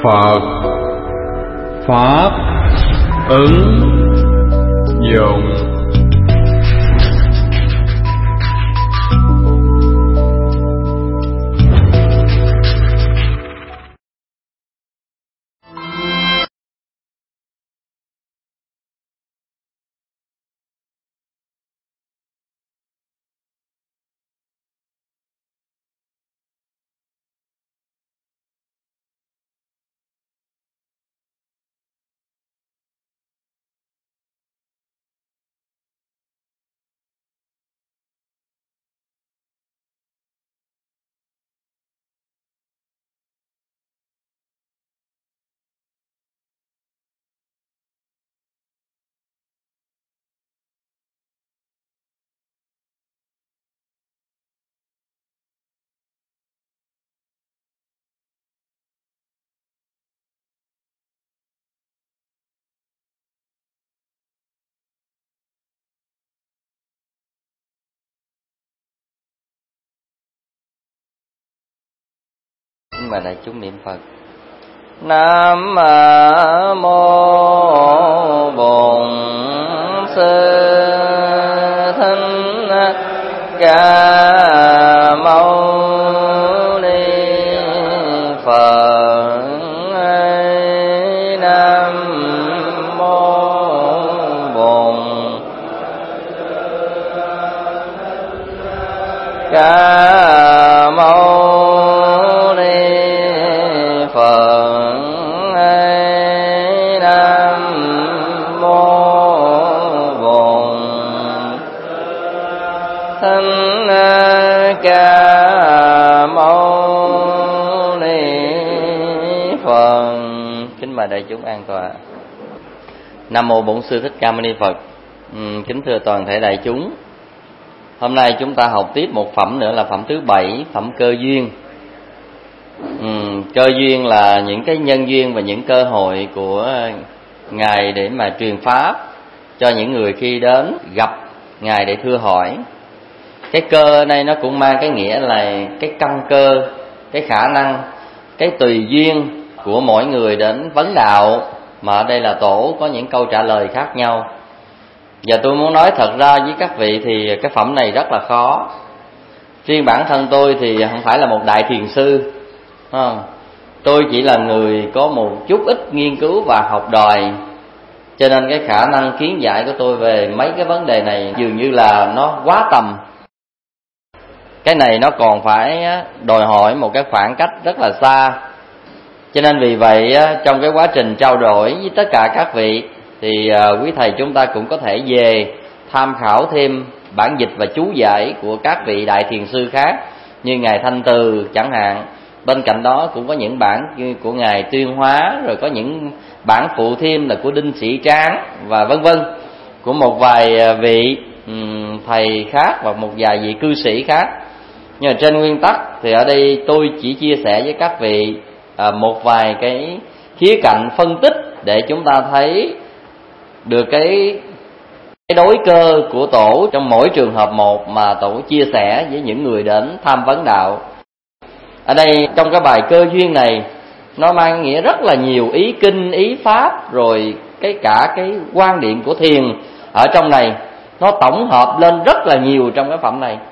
Phật Pháp ứng dụng. Mà đại chúng niệm Phật. Nam mô Bổn Sư Thích Ca Mâu Ni Phật. Nam mô Bổn Ca Mâu Ca Mâu Ni Phật. Kính mời đại chúng an tọa. Nam mô Bổn Sư Thích Ca Mâu Ni Phật. Kính thưa toàn thể đại chúng, hôm nay chúng ta học tiếp một phẩm nữa là phẩm thứ 7, phẩm cơ duyên. Cơ duyên là những cái nhân duyên và những cơ hội của Ngài để mà truyền pháp cho những người khi đến gặp Ngài để thưa hỏi. Cái cơ ở đây nó cũng mang cái nghĩa là cái căn cơ, cái khả năng, cái tùy duyên của mỗi người đến vấn đạo. Mà ở đây là tổ có những câu trả lời khác nhau. Và tôi muốn nói thật ra với các vị thì cái phẩm này rất là khó. Riêng bản thân tôi thì không phải là một đại thiền sư, tôi chỉ là người có một chút ít nghiên cứu và học đòi. Cho nên cái khả năng kiến giải của tôi về mấy cái vấn đề này dường như là nó quá tầm. Cái này nó còn phải đòi hỏi một cái khoảng cách rất là xa. Cho nên vì vậy trong cái quá trình trao đổi với tất cả các vị thì quý thầy chúng ta cũng có thể về tham khảo thêm bản dịch và chú giải của các vị đại thiền sư khác, như Ngài Thanh Từ chẳng hạn. Bên cạnh đó cũng có những bản của Ngài Tuyên Hóa, rồi có những bản phụ thêm là của Đinh Sĩ Tráng và vân vân, của một vài vị thầy khác và một vài vị cư sĩ khác. Nhưng mà trên nguyên tắc thì ở đây tôi chỉ chia sẻ với các vị một vài cái khía cạnh phân tích để chúng ta thấy được cái đối cơ của tổ trong mỗi trường hợp một mà tổ chia sẻ với những người đến tham vấn đạo. Ở đây trong cái bài cơ duyên này nó mang nghĩa rất là nhiều ý kinh, ý pháp, rồi cả cái quan điểm của thiền ở trong này nó tổng hợp lên rất là nhiều trong cái phẩm này.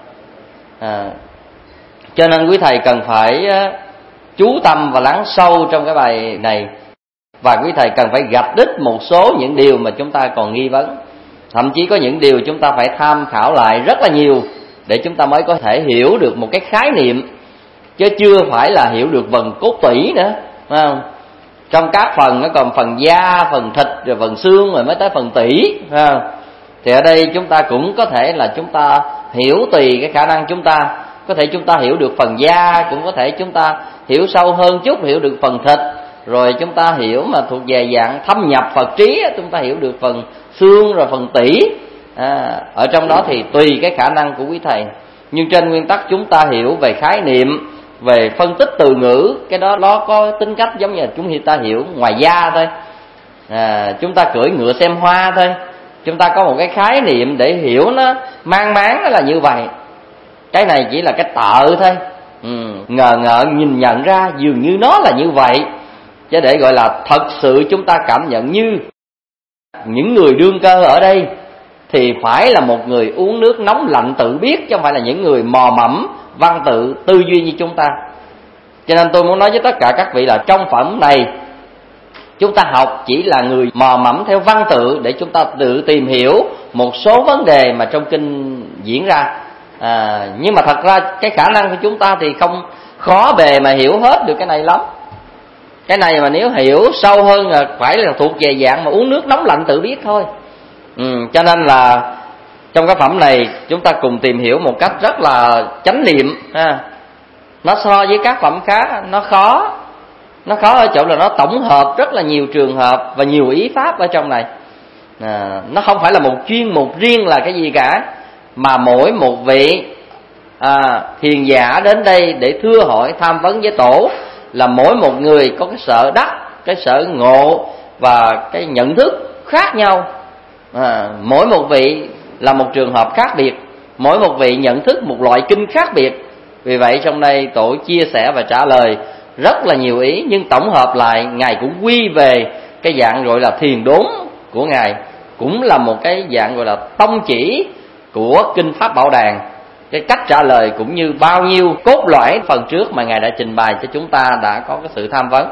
Cho nên quý thầy cần phải chú tâm và lắng sâu trong cái bài này. Và quý thầy cần phải gạch đích một số những điều mà chúng ta còn nghi vấn. Thậm chí có những điều chúng ta phải tham khảo lại rất là nhiều để chúng ta mới có thể hiểu được một cái khái niệm, chứ chưa phải là hiểu được phần cốt tủy nữa, phải không? Trong các phần nó còn phần da, phần thịt, rồi phần xương, rồi mới tới phần tủy, phải không? Thì ở đây chúng ta cũng có thể là chúng ta hiểu tùy cái khả năng chúng ta. Có thể chúng ta hiểu được phần da, cũng có thể chúng ta hiểu sâu hơn chút, hiểu được phần thịt. Rồi chúng ta hiểu mà thuộc về dạng thâm nhập Phật trí, chúng ta hiểu được phần xương rồi phần tủy. Ở trong đó thì tùy cái khả năng của quý thầy. Nhưng trên nguyên tắc chúng ta hiểu về khái niệm, về phân tích từ ngữ, cái đó nó có tính cách giống như chúng ta hiểu ngoài da thôi. Chúng ta cưỡi ngựa xem hoa thôi, chúng ta có một cái khái niệm để hiểu nó mang máng nó là như vậy. Cái này chỉ là cái tợ thôi, ngờ ngợ nhìn nhận ra dường như nó là như vậy. Chứ để gọi là thật sự chúng ta cảm nhận như những người đương cơ ở đây thì phải là một người uống nước nóng lạnh tự biết, chứ không phải là những người mò mẫm văn tự tư duy như chúng ta. Cho nên tôi muốn nói với tất cả các vị là trong phẩm này chúng ta học chỉ là người mò mẫm theo văn tự để chúng ta tự tìm hiểu một số vấn đề mà trong kinh diễn ra. Nhưng mà thật ra cái khả năng của chúng ta thì không khó bề mà hiểu hết được cái này lắm. Cái này mà nếu hiểu sâu hơn là phải là thuộc về dạng mà uống nước nóng lạnh tự biết thôi. Cho nên là trong cái phẩm này chúng ta cùng tìm hiểu một cách rất là chánh niệm. Nó so với các phẩm khác nó khó ở chỗ là nó tổng hợp rất là nhiều trường hợp và nhiều ý pháp ở trong này. Nó không phải là một chuyên mục riêng là cái gì cả, mà mỗi một vị thiền giả đến đây để thưa hỏi tham vấn với tổ là mỗi một người có cái sở đắc, cái sở ngộ và cái nhận thức khác nhau. Mỗi một vị là một trường hợp khác biệt, mỗi một vị nhận thức một loại kinh khác biệt. Vì vậy trong đây tổ chia sẻ và trả lời rất là nhiều ý, nhưng tổng hợp lại Ngài cũng quy về cái dạng gọi là thiền đốn của Ngài, cũng là một cái dạng gọi là tông chỉ của Kinh Pháp Bảo Đàn. Cái cách trả lời cũng như bao nhiêu cốt lõi phần trước mà Ngài đã trình bày cho chúng ta đã có cái sự tham vấn.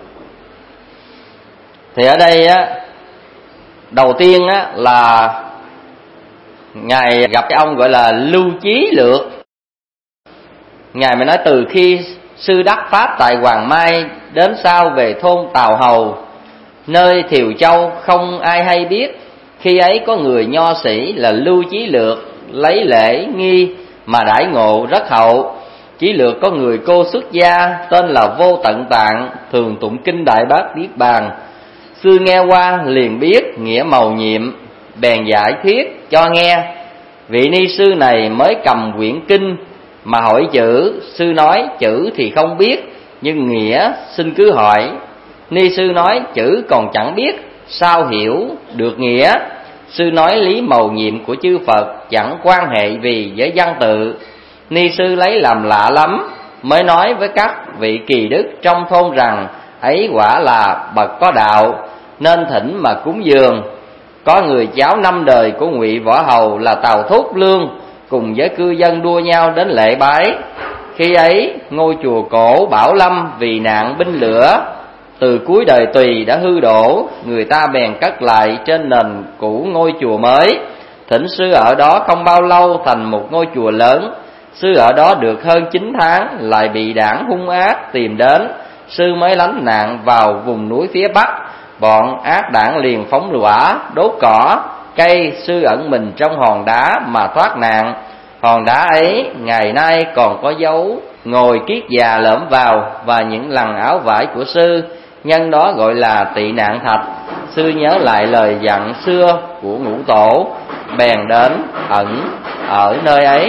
Thì ở đây đầu tiên là Ngài gặp cái ông gọi là Lưu Chí Lược. Ngài mới nói từ khi sư đắc pháp tại Hoàng Mai đến sau về thôn Tào Hầu, nơi Thiều Châu không ai hay biết. Khi ấy có người nho sĩ là Lưu Chí Lược lấy lễ nghi mà đãi ngộ rất hậu. Chí Lược có người cô xuất gia tên là Vô Tận Tạng, thường tụng kinh Đại Bát Niết Bàn. Sư nghe qua liền biết nghĩa mầu nhiệm, bèn giải thuyết cho nghe. Vị ni sư này mới cầm quyển kinh mà hỏi chữ. Sư nói chữ thì không biết, nhưng nghĩa xin cứ hỏi. Ni sư nói chữ còn chẳng biết, sao hiểu được nghĩa. Sư nói lý mầu nhiệm của chư Phật chẳng quan hệ vì với văn tự. Ni sư lấy làm lạ lắm, mới nói với các vị kỳ đức trong thôn rằng ấy quả là bậc có đạo, nên thỉnh mà cúng dường. Có người cháu 5 đời của Ngụy Võ Hầu là Tào Thúc Lương cùng với cư dân đua nhau đến lễ bái. Khi ấy ngôi chùa cổ Bảo Lâm vì nạn binh lửa từ cuối đời Tùy đã hư đổ, người ta bèn cất lại trên nền cũ ngôi chùa mới. Thỉnh sư ở đó không bao lâu thành một ngôi chùa lớn. Sư ở đó được hơn 9 tháng lại bị đảng hung ác tìm đến. Sư mới lánh nạn vào vùng núi phía Bắc. Bọn ác đảng liền phóng hỏa đốt cỏ cây. Sư ẩn mình trong hòn đá mà thoát nạn. Hòn đá ấy ngày nay còn có dấu ngồi kiết già lõm vào và những lằn áo vải của sư, nhân đó gọi là tị nạn thạch. Sư nhớ lại lời dặn xưa của Ngũ Tổ, bèn đến ẩn ở nơi ấy.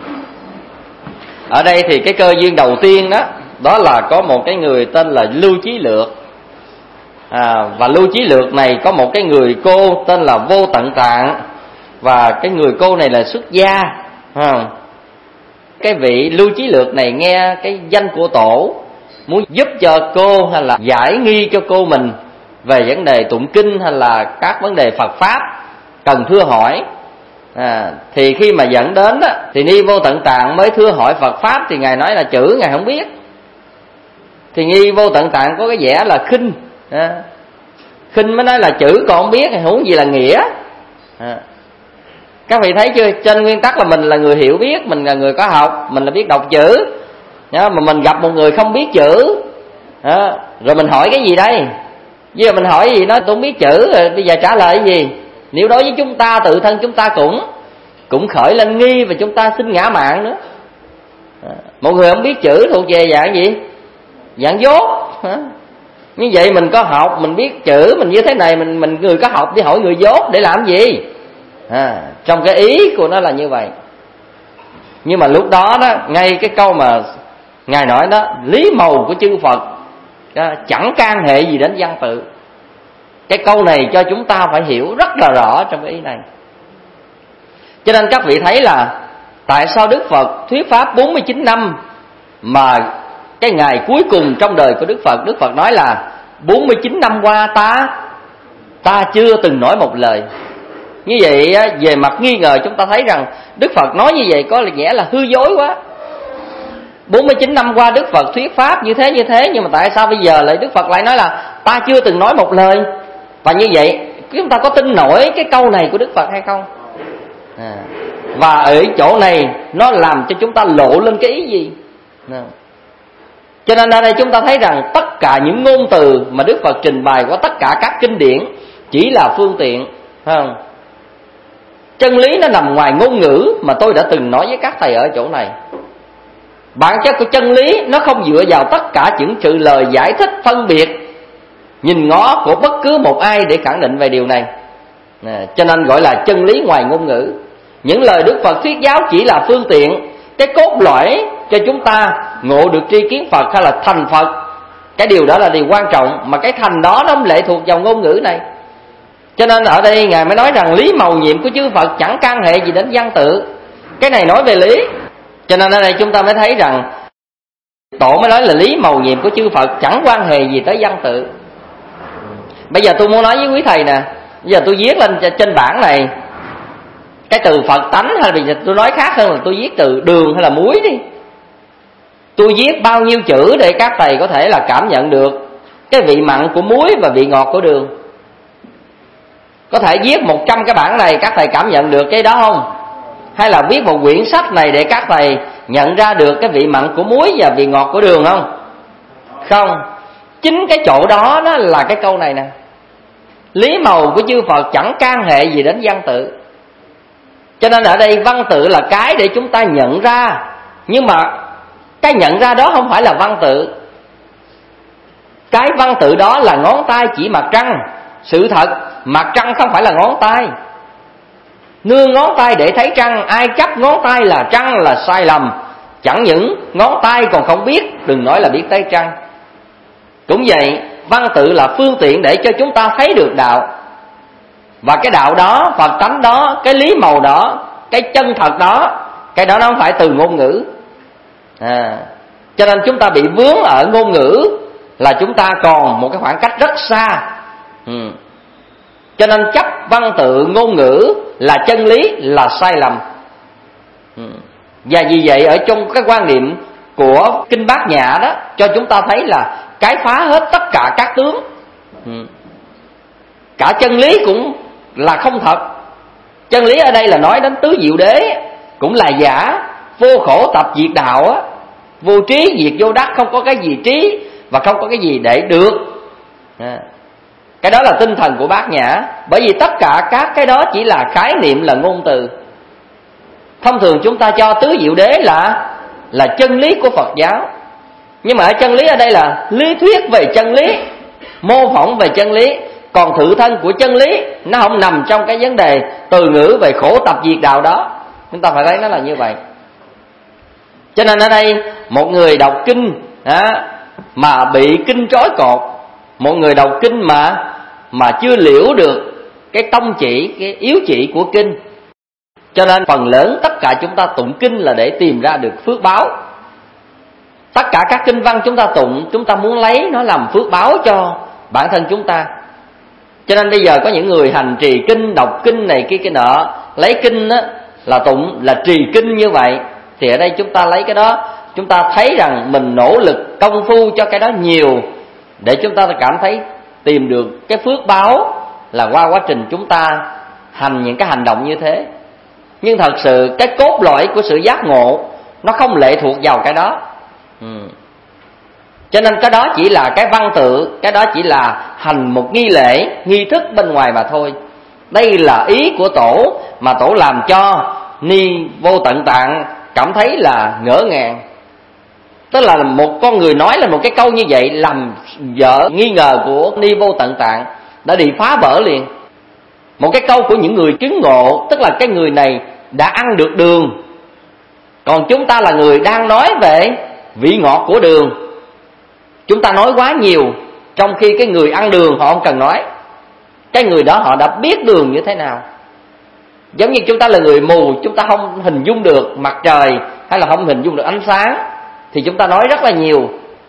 Ở đây thì cái cơ duyên đầu tiên đó là có một cái người tên là Lưu Chí Lược. Và Lưu Chí Lược này có một cái người cô tên là Vô Tận Tạng, và cái người cô này là xuất gia. Cái vị Lưu Chí Lược này nghe cái danh của tổ, muốn giúp cho cô hay là giải nghi cho cô mình về vấn đề tụng kinh hay là các vấn đề Phật Pháp cần thưa hỏi. Thì khi mà dẫn đến thì Ni Vô Tận Tạng mới thưa hỏi Phật Pháp, thì Ngài nói là chữ Ngài không biết. Thì Ni Vô Tận Tạng có cái vẻ là khinh, khinh mới nói là chữ còn không biết, huống gì là nghĩa. Các vị thấy chưa, trên nguyên tắc là mình là người hiểu biết, mình là người có học, mình là biết đọc chữ. Mà mình gặp một người không biết chữ, rồi mình hỏi cái gì đây? Bây giờ mình hỏi gì nói tôi không biết chữ, rồi bây giờ trả lời cái gì? Nếu đối với chúng ta, tự thân chúng ta cũng khởi lên nghi, và chúng ta xin ngã mạn nữa. Một người không biết chữ thuộc về dạng gì? Dạng dốt. Như vậy mình có học, mình biết chữ, mình như thế này, mình người có học đi hỏi người dốt để làm gì? Trong cái ý của nó là như vậy. Nhưng mà lúc đó ngay cái câu mà Ngài nói đó, lý mầu của chư Phật chẳng can hệ gì đến văn tự. Cái câu này cho chúng ta phải hiểu rất là rõ trong cái ý này. Cho nên các vị thấy là tại sao Đức Phật thuyết pháp 49 năm mà cái ngày cuối cùng trong đời của Đức Phật nói là 49 năm qua ta chưa từng nói một lời. Như vậy về mặt nghi ngờ chúng ta thấy rằng Đức Phật nói như vậy có nghĩa là hư dối quá. 49 năm qua Đức Phật thuyết pháp như thế, nhưng mà tại sao bây giờ lại Đức Phật lại nói là ta chưa từng nói một lời? Và như vậy chúng ta có tin nổi cái câu này của Đức Phật hay không? Và ở chỗ này nó làm cho chúng ta lộ lên cái ý gì? Cho nên ở đây chúng ta thấy rằng tất cả những ngôn từ mà Đức Phật trình bày qua tất cả các kinh điển chỉ là phương tiện, phải không? Chân lý nó nằm ngoài ngôn ngữ mà tôi đã từng nói với các thầy ở chỗ này. Bản chất của chân lý nó không dựa vào tất cả những sự lời giải thích phân biệt nhìn ngó của bất cứ một ai để khẳng định về điều này. Cho nên gọi là chân lý ngoài ngôn ngữ. Những lời Đức Phật thuyết giáo chỉ là phương tiện, cái cốt lõi cho chúng ta ngộ được tri kiến Phật hay là thành Phật. Cái điều đó là điều quan trọng, mà cái thành đó nó không lệ thuộc vào ngôn ngữ này. Cho nên ở đây Ngài mới nói rằng lý mầu nhiệm của chư Phật chẳng can hệ gì đến văn tự. Cái này nói về lý. Cho nên ở đây chúng ta mới thấy rằng Tổ mới nói là lý mầu nhiệm của chư Phật chẳng quan hệ gì tới văn tự. Bây giờ tôi muốn nói với quý thầy nè, bây giờ tôi viết lên trên bảng này cái từ Phật tánh, hay là bây giờ tôi nói khác hơn là tôi viết từ đường hay là muối đi. Tôi viết bao nhiêu chữ để các thầy có thể là cảm nhận được cái vị mặn của muối và vị ngọt của đường? Có thể viết 100 cái bảng này các thầy cảm nhận được cái đó không? Hay là viết một quyển sách này để các thầy nhận ra được cái vị mặn của muối và vị ngọt của đường không? Không. Chính cái chỗ đó nó là cái câu này nè. Lý màu của chư Phật chẳng can hệ gì đến văn tự. Cho nên ở đây văn tự là cái để chúng ta nhận ra, nhưng mà cái nhận ra đó không phải là văn tự. Cái văn tự đó là ngón tay chỉ mặt trăng. Sự thật mặt trăng không phải là ngón tay. Nương ngón tay để thấy trăng, ai chấp ngón tay là trăng là sai lầm. Chẳng những ngón tay còn không biết, đừng nói là biết tới trăng. Cũng vậy, văn tự là phương tiện để cho chúng ta thấy được đạo. Và cái đạo đó, Phật tánh đó, cái lý màu đó, cái chân thật đó, cái đó nó không phải từ ngôn ngữ. Cho nên chúng ta bị vướng ở ngôn ngữ là chúng ta còn một cái khoảng cách rất xa. Cho nên chấp văn tự ngôn ngữ là chân lý là sai lầm. Và vì vậy ở trong cái quan niệm của Kinh Bát Nhã đó cho chúng ta thấy là cái phá hết tất cả các tướng. Cả chân lý cũng là không thật. Chân lý ở đây là nói đến tứ diệu đế cũng là giả. Vô khổ tập diệt đạo á, vô trí diệt vô đắc, không có cái gì trí và không có cái gì để được. Cái đó là tinh thần của Bát Nhã. Bởi vì tất cả các cái đó chỉ là khái niệm, là ngôn từ. Thông thường chúng ta cho tứ diệu đế là chân lý của Phật giáo. Nhưng mà ở chân lý ở đây là lý thuyết về chân lý, mô phỏng về chân lý. Còn tự thân của chân lý nó không nằm trong cái vấn đề từ ngữ về khổ tập diệt đạo đó. Chúng ta phải thấy nó là như vậy. Cho nên ở đây một người đọc kinh mà bị kinh trói cột, một người đọc kinh mà chưa liễu được cái tông chỉ, cái yếu chỉ của kinh. Cho nên phần lớn tất cả chúng ta tụng kinh là để tìm ra được phước báo. Tất cả các kinh văn chúng ta tụng, chúng ta muốn lấy nó làm phước báo cho bản thân chúng ta. Cho nên bây giờ có những người hành trì kinh, đọc kinh này kia nọ, lấy kinh là tụng, là trì kinh như vậy. Thì ở đây chúng ta lấy cái đó, chúng ta thấy rằng mình nỗ lực công phu cho cái đó nhiều, để chúng ta cảm thấy tìm được cái phước báo là qua quá trình chúng ta hành những cái hành động như thế. Nhưng thật sự cái cốt lõi của sự giác ngộ nó không lệ thuộc vào cái đó. Cho nên cái đó chỉ là cái văn tự, cái đó chỉ là hành một nghi lễ, nghi thức bên ngoài mà thôi. Đây là ý của Tổ mà Tổ làm cho Ni Vô Tận Tạng cảm thấy là ngỡ ngàng. Tức là một con người nói là một cái câu như vậy làm vợ nghi ngờ của Ni Vô Tận Tạng đã bị phá vỡ liền. Một cái câu của những người chứng ngộ, tức là cái người này đã ăn được đường, còn chúng ta là người đang nói về vị ngọt của đường. Chúng ta nói quá nhiều, trong khi cái người ăn đường họ không cần nói. Cái người đó họ đã biết đường như thế nào. Giống như chúng ta là người mù, chúng ta không hình dung được mặt trời hay là không hình dung được ánh sáng, thì chúng ta nói rất là nhiều.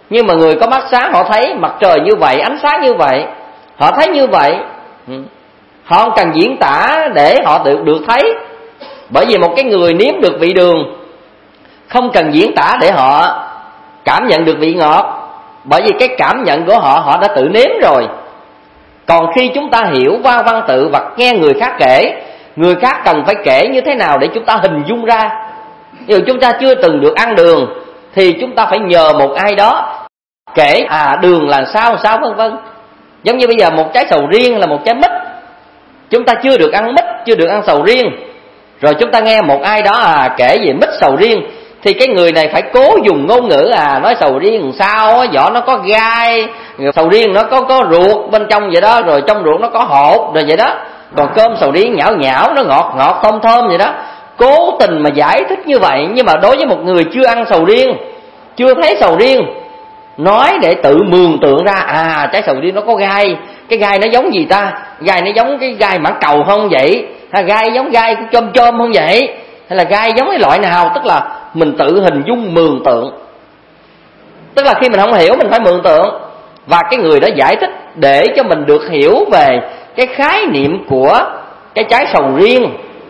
Nhưng mà người có mắt sáng họ thấy mặt trời như vậy, ánh sáng như vậy, họ thấy như vậy. Họ không cần diễn tả để họ được thấy. Bởi vì một cái người nếm được vị đường không cần diễn tả để họ cảm nhận được vị ngọt. Bởi vì cái cảm nhận của họ, họ đã tự nếm rồi. Còn khi chúng ta hiểu qua văn tự và nghe người khác kể, người khác cần phải kể như thế nào để chúng ta hình dung ra. Nếu chúng ta chưa từng được ăn đường thì chúng ta phải nhờ một ai đó kể đường là sao vân vân. Giống như bây giờ một trái sầu riêng là một trái mít, chúng ta chưa được ăn mít, chưa được ăn sầu riêng, rồi chúng ta nghe một ai đó kể về mít sầu riêng, thì cái người này phải cố dùng ngôn ngữ nói sầu riêng làm sao vỏ nó có gai, sầu riêng nó có ruột bên trong vậy đó, rồi trong ruột nó có hột rồi vậy đó, còn cơm sầu riêng nhão nhão nó ngọt thơm thơm vậy đó. Cố tình mà giải thích như vậy. Nhưng mà đối với một người chưa ăn sầu riêng, chưa thấy sầu riêng, nói để tự mường tượng ra trái sầu riêng nó có gai, cái gai nó giống gì ta, gai nó giống cái gai mãng cầu không vậy, hay gai giống gai của chôm không vậy, hay là gai giống cái loại nào. Tức là mình tự hình dung mường tượng. Tức là khi mình không hiểu mình phải mường tượng, và cái người đó giải thích để cho mình được hiểu về cái khái niệm của cái trái sầu riêng.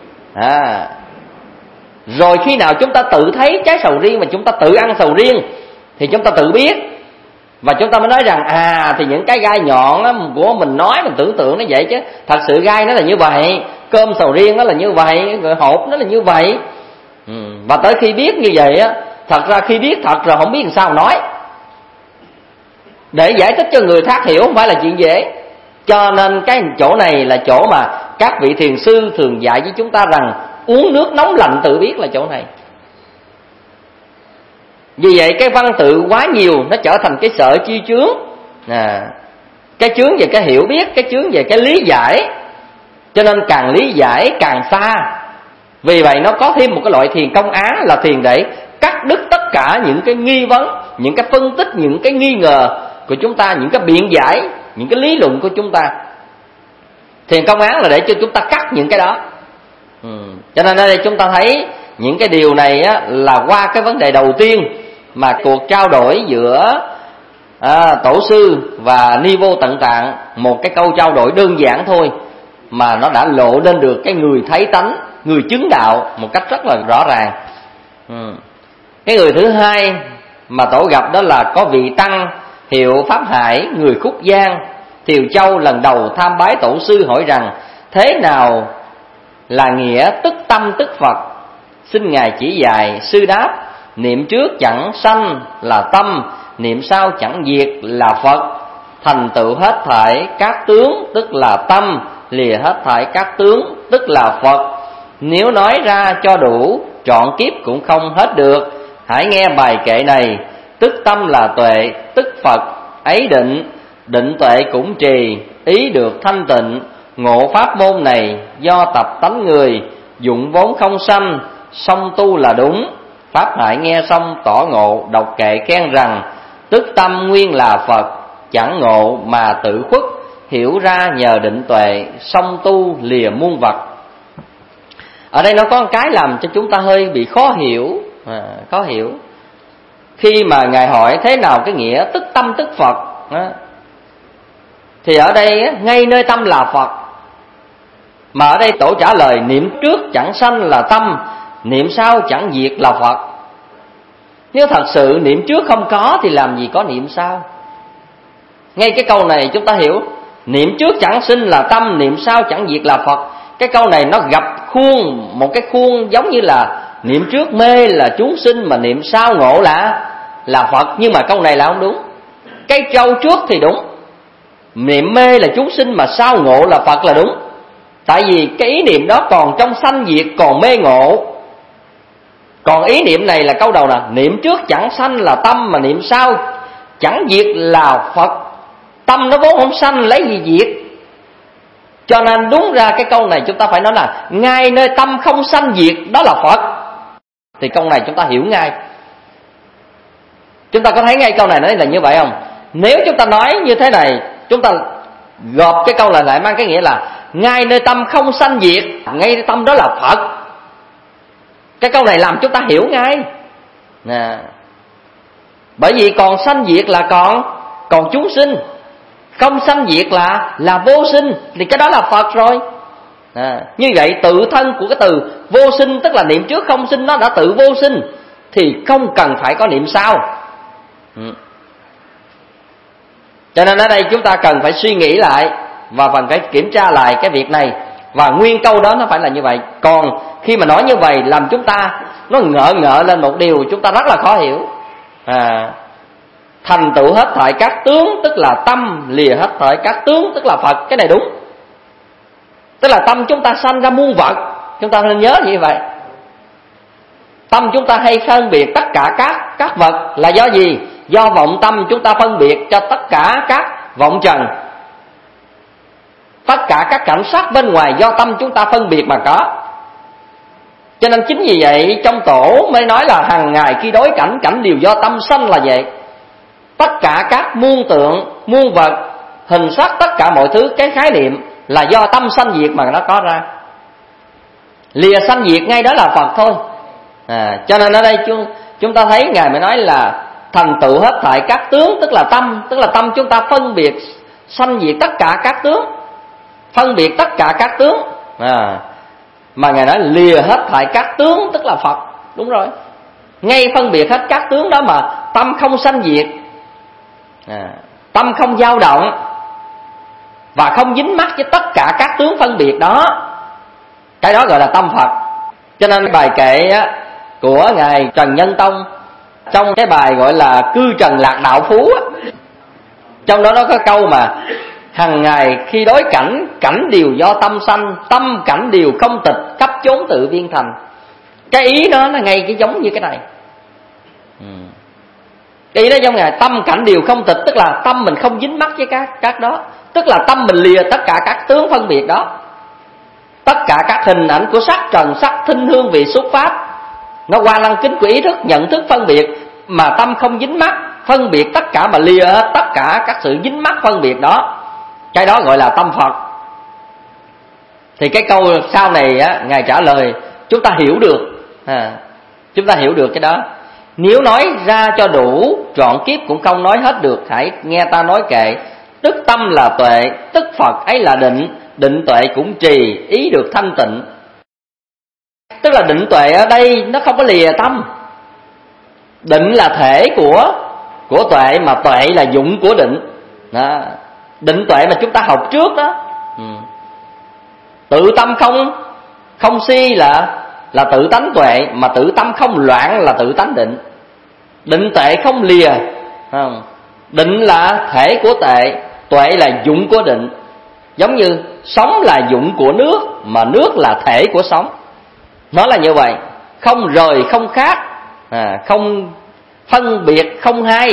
Rồi khi nào chúng ta tự thấy trái sầu riêng và chúng ta tự ăn sầu riêng thì chúng ta tự biết, và chúng ta mới nói rằng thì những cái gai nhọn của mình nói, mình tưởng tượng nó vậy, chứ thật sự gai nó là như vậy, cơm sầu riêng nó là như vậy, rồi hột nó là như vậy. Và tới khi biết như vậy thật ra khi biết thật rồi không biết làm sao nói. Để giải thích cho người khác hiểu không phải là chuyện dễ. Cho nên cái chỗ này là chỗ mà các vị thiền sư thường dạy với chúng ta rằng uống nước nóng lạnh tự biết là chỗ này. Vì vậy cái văn tự quá nhiều nó trở thành cái sợ chi chướng. Cái chướng về cái hiểu biết, cái chướng về cái lý giải. Cho nên càng lý giải càng xa. Vì vậy nó có thêm một cái loại thiền công án là thiền để cắt đứt tất cả những cái nghi vấn, những cái phân tích, những cái nghi ngờ của chúng ta, những cái biện giải, những cái lý luận của chúng ta. Thiền công án là để cho chúng ta cắt những cái đó. Cho nên ở đây chúng ta thấy những cái điều này là qua cái vấn đề đầu tiên mà cuộc trao đổi giữa tổ sư và Ni Vô Tận Tạng, một cái câu trao đổi đơn giản thôi mà nó đã lộ lên được cái người thấy tánh, người chứng đạo một cách rất là rõ ràng. Cái người thứ hai mà tổ gặp đó là có vị tăng hiệu Pháp Hải, người Khúc Giang, Thiều Châu, lần đầu tham bái tổ sư, hỏi rằng thế nào là nghĩa tức tâm tức Phật, xin ngài chỉ dạy. Sư đáp: niệm trước chẳng sanh là tâm, niệm sau chẳng diệt là Phật. Thành tựu hết thảy các tướng tức là tâm, lìa hết thảy các tướng tức là Phật. Nếu nói ra cho đủ, trọn kiếp cũng không hết được. Hãy nghe bài kệ này: tức tâm là tuệ, tức Phật ấy định, định tuệ cũng trì, ý được thanh tịnh. Ngộ pháp môn này do tập tánh người, dụng vốn không sanh, song tu là đúng. Pháp Hải nghe xong tỏ ngộ, đọc kệ khen rằng: tức tâm nguyên là Phật, chẳng ngộ mà tự khuất, hiểu ra nhờ định tuệ, song tu lìa muôn vật. Ở đây nó có một cái làm cho chúng ta hơi bị khó hiểu. Khó hiểu khi mà ngài hỏi thế nào cái nghĩa tức tâm tức Phật thì ở đây ngay nơi tâm là Phật, mà ở đây tổ trả lời niệm trước chẳng sanh là tâm, niệm sau chẳng diệt là Phật. Nếu thật sự niệm trước không có thì làm gì có niệm sau. Ngay cái câu này chúng ta hiểu, niệm trước chẳng sinh là tâm, niệm sau chẳng diệt là Phật. Cái câu này nó gặp khuôn, một cái khuôn giống như là niệm trước mê là chúng sinh mà niệm sau ngộ là Phật. Nhưng mà câu này là không đúng. Cái câu trước thì đúng, niệm mê là chúng sinh mà sau ngộ là Phật là đúng. Tại vì cái ý niệm đó còn trong sanh diệt, còn mê ngộ. Còn ý niệm này là câu đầu nè, niệm trước chẳng sanh là tâm, mà niệm sau chẳng diệt là Phật. Tâm nó vốn không sanh, lấy gì diệt? Cho nên đúng ra cái câu này chúng ta phải nói là ngay nơi tâm không sanh diệt đó là Phật. Thì câu này chúng ta hiểu ngay. Chúng ta có thấy ngay câu này nói là như vậy không? Nếu chúng ta nói như thế này, chúng ta gộp cái câu này lại mang cái nghĩa là ngay nơi tâm không sanh diệt, ngay nơi tâm đó là Phật. Cái câu này làm chúng ta hiểu ngay nè. Bởi vì còn sanh diệt là còn chúng sinh, không sanh diệt là vô sinh, thì cái đó là Phật rồi. Như vậy tự thân của cái từ vô sinh, tức là niệm trước không sinh, nó đã tự vô sinh, thì không cần phải có niệm sau. Cho nên ở đây chúng ta cần phải suy nghĩ lại và cần phải kiểm tra lại cái việc này. Và nguyên câu đó nó phải là như vậy. Còn khi mà nói như vậy làm chúng ta nó ngợ lên một điều chúng ta rất là khó hiểu. Thành tựu hết thảy các tướng tức là tâm, lìa hết thảy các tướng tức là Phật. Cái này đúng. Tức là tâm chúng ta sanh ra muôn vật, chúng ta nên nhớ như vậy. Tâm chúng ta hay phân biệt tất cả các vật là do gì? Do vọng tâm chúng ta phân biệt cho tất cả các vọng trần. Tất cả các cảnh sắc bên ngoài do tâm chúng ta phân biệt mà có. Cho nên chính vì vậy trong tổ mới nói là hằng ngày khi đối cảnh, cảnh đều do tâm sanh là vậy. Tất cả các muôn tượng, muôn vật, hình sắc, tất cả mọi thứ, cái khái niệm là do tâm sanh diệt mà nó có ra. Lìa sanh diệt ngay đó là Phật thôi. Cho nên ở đây chúng ta thấy Ngài mới nói là thành tựu hết thảy các tướng tức là tâm chúng ta phân biệt sanh diệt tất cả các tướng, phân biệt tất cả các tướng. Mà Ngài nói lìa hết thảy các tướng tức là Phật. Đúng rồi, ngay phân biệt hết các tướng đó mà tâm không sanh diệt, tâm không dao động và không dính mắc với tất cả các tướng phân biệt đó, cái đó gọi là tâm Phật. Cho nên bài kệ của Ngài Trần Nhân Tông, trong cái bài gọi là Cư Trần Lạc Đạo Phú, trong đó nó có câu mà hằng ngày khi đối cảnh, cảnh đều do tâm sanh, tâm cảnh đều không tịch, khắp chốn tự viên thành. Cái ý đó nó ngay cái giống như cái này. Cái ý đó giống Ngài, tâm cảnh đều không tịch, tức là tâm mình không dính mắc với các đó, tức là tâm mình lìa tất cả các tướng phân biệt đó. Tất cả các hình ảnh của sắc trần, sắc thinh hương vị xúc pháp, nó qua lăng kính của ý thức, nhận thức phân biệt, mà tâm không dính mắc phân biệt tất cả, mà lìa tất cả các sự dính mắc phân biệt đó, cái đó gọi là tâm Phật. Thì cái câu sau này Ngài trả lời chúng ta hiểu được, chúng ta hiểu được cái đó. Nếu nói ra cho đủ trọn kiếp cũng không nói hết được, hãy nghe ta nói kệ. Tức tâm là tuệ, tức Phật ấy là định, định tuệ cũng trì, ý được thanh tịnh. Tức là định tuệ ở đây nó không có lìa tâm. Định là thể của tuệ, mà tuệ là dụng của định. Định tuệ mà chúng ta học trước đó. Tự tâm không si là tự tánh tuệ, mà tự tâm không loạn là tự tánh định. Định tuệ không lìa. Định là thể của tuệ là dụng của định. Giống như sống là dụng của nước, mà nước là thể của sống. Nó là như vậy, không rời không khác, không phân biệt không hai.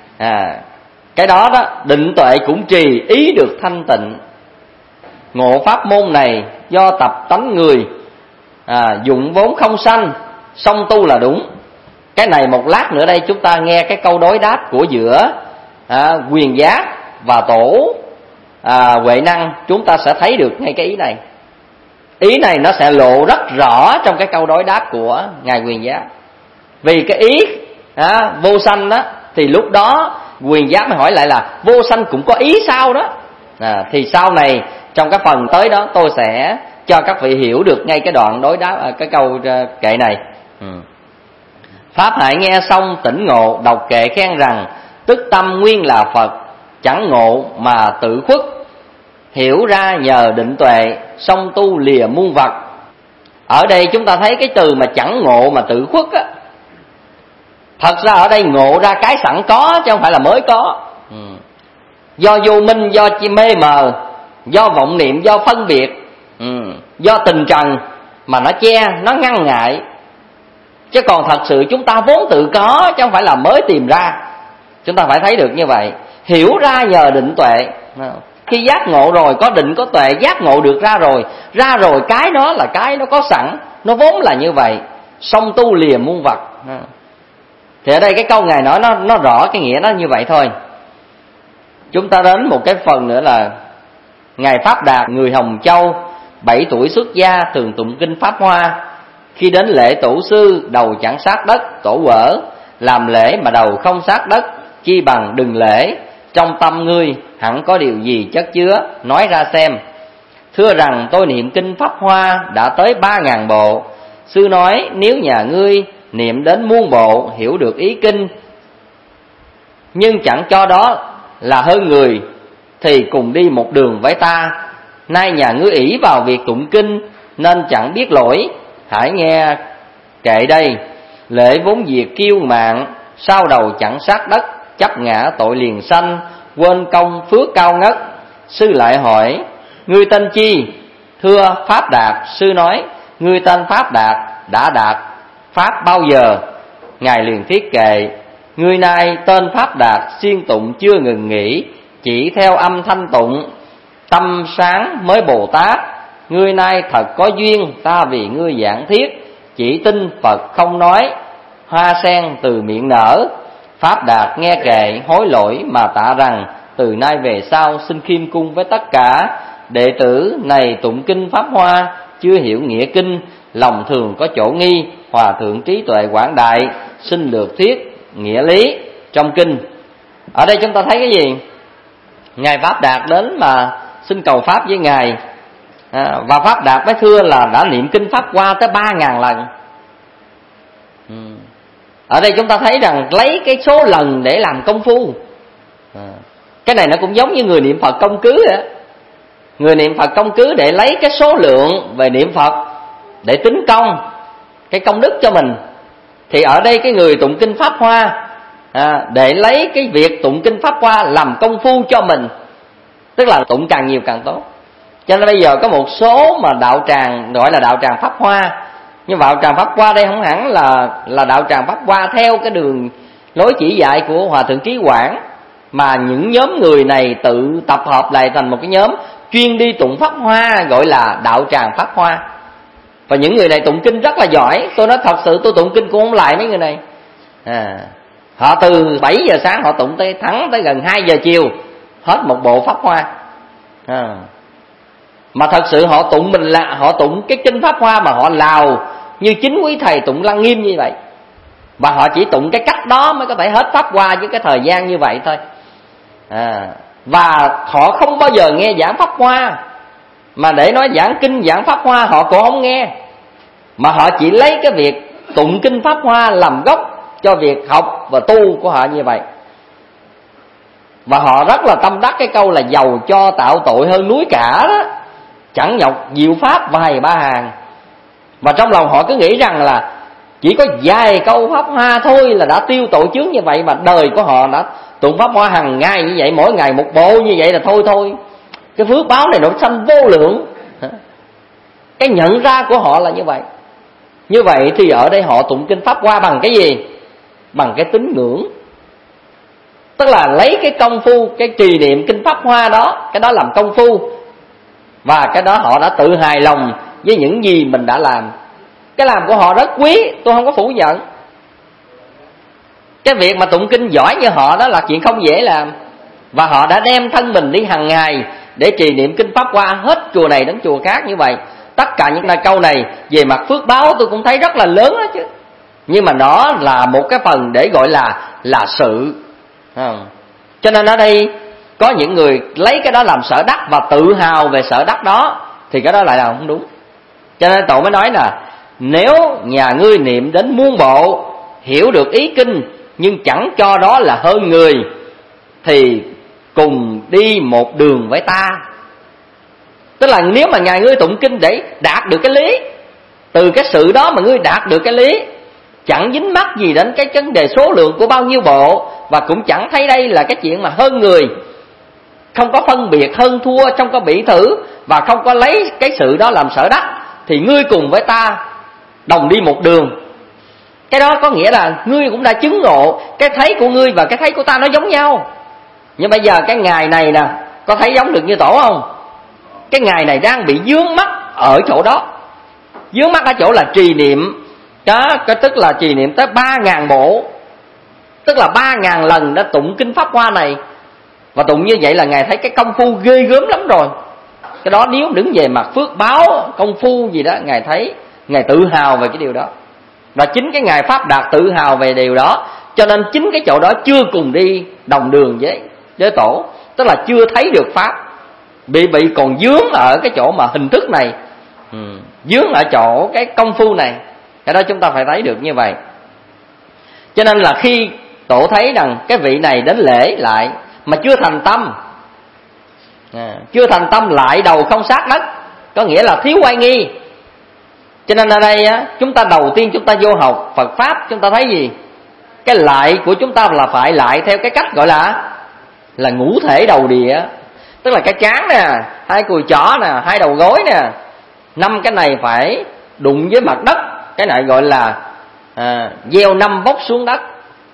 Cái đó định tuệ cũng trì, ý được thanh tịnh. Ngộ pháp môn này do tập tánh người, dụng vốn không sanh, song tu là đúng. Cái này một lát nữa đây chúng ta nghe cái câu đối đáp của giữa Quyền Giác và Tổ Huệ Năng, chúng ta sẽ thấy được ngay cái ý này. Ý này nó sẽ lộ rất rõ trong cái câu đối đáp của Ngài Quyền Giác. Vì cái ý vô sanh đó, thì lúc đó Quyền Giác mới hỏi lại là vô sanh cũng có ý sao đó. Thì sau này trong cái phần tới đó tôi sẽ cho các vị hiểu được ngay cái đoạn đối đáp, cái câu kệ này. Pháp hại nghe xong tỉnh ngộ, đọc kệ khen rằng tức tâm nguyên là Phật, chẳng ngộ mà tự khuất. Hiểu ra nhờ định tuệ, song tu lìa muôn vật. Ở đây chúng ta thấy cái từ mà chẳng ngộ mà tự khuất á, thật ra ở đây ngộ ra cái sẵn có chứ không phải là mới có. Do vô minh, do mê mờ, do vọng niệm, do phân biệt, do tình trần mà nó che, nó ngăn ngại. Chứ còn thật sự chúng ta vốn tự có, chứ không phải là mới tìm ra. Chúng ta phải thấy được như vậy. Hiểu ra nhờ định tuệ. Khi giác ngộ rồi, có định có tuệ, giác ngộ được ra rồi cái đó là cái nó có sẵn, nó vốn là như vậy. Song tu lìa muôn vật. Thì ở đây cái câu Ngài nói nó rõ cái nghĩa nó như vậy thôi. Chúng ta đến một cái phần nữa là Ngài Pháp Đạt, người Hồng Châu, 7 tuổi xuất gia, thường tụng kinh Pháp Hoa. Khi đến lễ tổ sư, đầu chẳng sát đất, tổ quở, làm lễ mà đầu không sát đất, chi bằng đừng lễ. Trong tâm ngươi hẳn có điều gì chất chứa, nói ra xem. Thưa rằng tôi niệm kinh Pháp Hoa đã tới 3.000 bộ. Sư nói nếu nhà ngươi niệm đến muôn bộ, hiểu được ý kinh, nhưng chẳng cho đó là hơn người, thì cùng đi một đường với ta. Nay nhà ngươi ỷ vào việc tụng kinh nên chẳng biết lỗi, hãy nghe kệ đây. Lễ vốn diệt kiêu mạn, sau đầu chẳng sát đất, chấp ngã tội liền sanh, quên công phước cao ngất. Sư lại hỏi ngươi tên chi? Thưa Pháp Đạt. Sư nói ngươi tên Pháp Đạt đã đạt Pháp bao giờ? Ngài liền thiết kệ ngươi nay tên Pháp Đạt siêng tụng chưa ngừng nghỉ, chỉ theo âm thanh tụng, tâm sáng mới Bồ Tát. Ngươi nay thật có duyên, ta vì ngươi giảng thiết, chỉ tin Phật không nói, hoa sen từ miệng nở. Pháp Đạt nghe kệ hối lỗi mà tạ rằng từ nay về sau xin khiêm cung với tất cả đệ tử này tụng kinh Pháp Hoa chưa hiểu nghĩa kinh, lòng thường có chỗ nghi. Hòa thượng trí tuệ quảng đại, xin lược thuyết nghĩa lý trong kinh. Ở đây chúng ta thấy cái gì? Ngài Pháp Đạt đến mà xin cầu pháp với ngài, và Pháp Đạt mới thưa là đã niệm kinh Pháp Hoa tới 3.000 lần. Ở đây chúng ta thấy rằng lấy cái số lần để làm công phu. Cái này nó cũng giống như người niệm Phật công cứ vậy. Người niệm Phật công cứ để lấy cái số lượng về niệm Phật để tính công, cái công đức cho mình. Thì ở đây cái người tụng kinh Pháp Hoa để lấy cái việc tụng kinh Pháp Hoa làm công phu cho mình, tức là tụng càng nhiều càng tốt. Cho nên bây giờ có một số mà đạo tràng gọi là đạo tràng Pháp Hoa, nhưng đạo tràng Pháp Hoa đây không hẳn là đạo tràng Pháp Hoa theo cái đường lối chỉ dạy của Hòa thượng Trí Quảng, mà những nhóm người này tự tập hợp lại thành một cái nhóm chuyên đi tụng Pháp Hoa, gọi là đạo tràng Pháp Hoa. Và những người này tụng kinh rất là giỏi. Tôi nói thật sự tôi tụng kinh cũng không lại mấy người này. Họ từ 7 giờ sáng họ tụng tới thẳng tới gần 2 giờ chiều, hết một bộ Pháp Hoa. Mà thật sự họ tụng mình là họ tụng cái kinh Pháp Hoa mà họ lào như chính quý thầy tụng Lăng Nghiêm như vậy. Và họ chỉ tụng cái cách đó mới có thể hết Pháp Hoa với cái thời gian như vậy thôi. Và họ không bao giờ nghe giảng Pháp Hoa, mà để nói giảng kinh giảng Pháp Hoa họ cũng không nghe, mà họ chỉ lấy cái việc tụng kinh Pháp Hoa làm gốc cho việc học và tu của họ như vậy. Và họ rất là tâm đắc cái câu là giàu cho tạo tội hơn núi cả đó, chẳng nhọc diệu pháp vài ba hàng. Và trong lòng họ cứ nghĩ rằng là chỉ có vài câu Pháp Hoa thôi là đã tiêu tội chướng như vậy, mà đời của họ đã tụng Pháp Hoa hàng ngày như vậy, mỗi ngày một bộ như vậy là thôi. Cái phước báo này nó sanh vô lượng. Cái nhận ra của họ là như vậy. Như vậy thì ở đây họ tụng kinh Pháp Hoa bằng cái gì? Bằng cái tín ngưỡng. Tức là lấy cái công phu, cái trì niệm kinh Pháp Hoa đó, cái đó làm công phu. Và cái đó họ đã tự hài lòng với những gì mình đã làm. Cái làm của họ rất quý, tôi không có phủ nhận. Cái việc mà tụng kinh giỏi như họ đó là chuyện không dễ làm. Và họ đã đem thân mình đi hàng ngày để trì niệm kinh Pháp Hoa hết chùa này đến chùa khác như vậy. Tất cả những câu này về mặt phước báo tôi cũng thấy rất là lớn đó chứ. Nhưng mà nó là một cái phần để gọi là sự. Cho nên ở đây có những người lấy cái đó làm sở đắc và tự hào về sở đắc đó, thì cái đó lại là không đúng. Cho nên tổ mới nói là nếu nhà ngươi niệm đến muôn bộ, hiểu được ý kinh, nhưng chẳng cho đó là hơn người, thì cùng đi một đường với ta. Tức là nếu mà nhà ngươi tụng kinh để đạt được cái lý, từ cái sự đó mà ngươi đạt được cái lý, chẳng dính mắc gì đến cái vấn đề số lượng của bao nhiêu bộ, và cũng chẳng thấy đây là cái chuyện mà hơn người, không có phân biệt hơn thua trong cái bỉ thử, và không có lấy cái sự đó làm sở đắc, thì ngươi cùng với ta đồng đi một đường. Cái đó có nghĩa là ngươi cũng đã chứng ngộ cái thấy của ngươi và cái thấy của ta nó giống nhau. Nhưng bây giờ cái ngày này nè, có thấy giống được như tổ không? Cái ngày này đang bị vướng mắc ở chỗ đó. Vướng mắc ở chỗ là trì niệm cái tức là trì niệm tới 3.000 bộ, tức là 3.000 lần đã tụng kinh Pháp Hoa này. Và tụng như vậy là ngài thấy cái công phu ghê gớm lắm rồi. Cái đó nếu đứng về mặt phước báo công phu gì đó, ngài thấy, ngài tự hào về cái điều đó. Và chính cái ngài Pháp Đạt tự hào về điều đó, cho nên chính cái chỗ đó chưa cùng đi đồng đường với tổ, tức là chưa thấy được pháp, bị còn vướng ở cái chỗ mà hình thức này, vướng ở chỗ cái công phu này. Cái đó chúng ta phải thấy được như vậy. Cho nên là khi tổ thấy rằng cái vị này đến lễ lại mà chưa thành tâm, chưa thành tâm lại đầu không sát đất, có nghĩa là thiếu oai nghi. Cho nên ở đây chúng ta đầu tiên chúng ta vô học Phật pháp, chúng ta thấy gì? Cái lại của chúng ta là phải lại theo cái cách gọi là ngũ thể đầu địa, tức là cái trán nè, hai cùi chỏ nè, hai đầu gối nè, 5 cái này phải đụng với mặt đất. Cái này gọi là gieo 5 vóc xuống đất.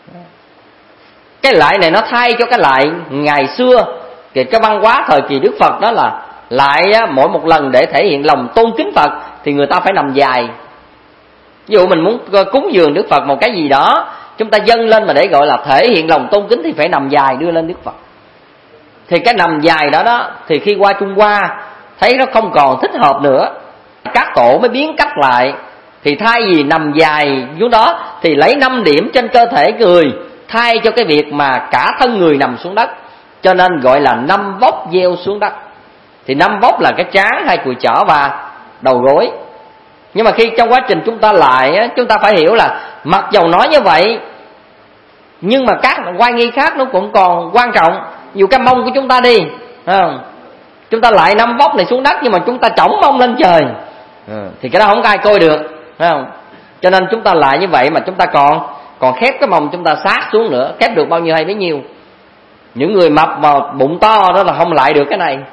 Cái lại này nó thay cho cái lại ngày xưa, cái văn hóa thời kỳ Đức Phật đó là lại mỗi một lần để thể hiện lòng tôn kính Phật thì người ta phải nằm dài. Ví dụ mình muốn cúng dường Đức Phật một cái gì đó, chúng ta dâng lên mà để gọi là thể hiện lòng tôn kính thì phải nằm dài đưa lên Đức Phật. Thì cái nằm dài đó thì khi qua Trung Hoa thấy nó không còn thích hợp nữa, các tổ mới biến cách lại. Thì thay vì nằm dài xuống đó thì lấy 5 điểm trên cơ thể người thay cho cái việc mà cả thân người nằm xuống đất, cho nên gọi là 5 vóc gieo xuống đất. Thì 5 vóc là cái trán, hai cùi chỏ và đầu gối. Nhưng mà khi trong quá trình chúng ta lại, chúng ta phải hiểu là mặc dầu nói như vậy, nhưng mà các oai nghi khác nó cũng còn quan trọng. Dù cái mông của chúng ta đi, không? Chúng ta lại 5 vóc này xuống đất nhưng mà chúng ta chổng mông lên trời, thì cái đó không có ai coi được, phải không? Cho nên chúng ta lại như vậy mà chúng ta còn khép cái mông chúng ta sát xuống nữa, khép được bao nhiêu hay bấy nhiêu. Những người mập mà bụng to đó là không lại được cái này.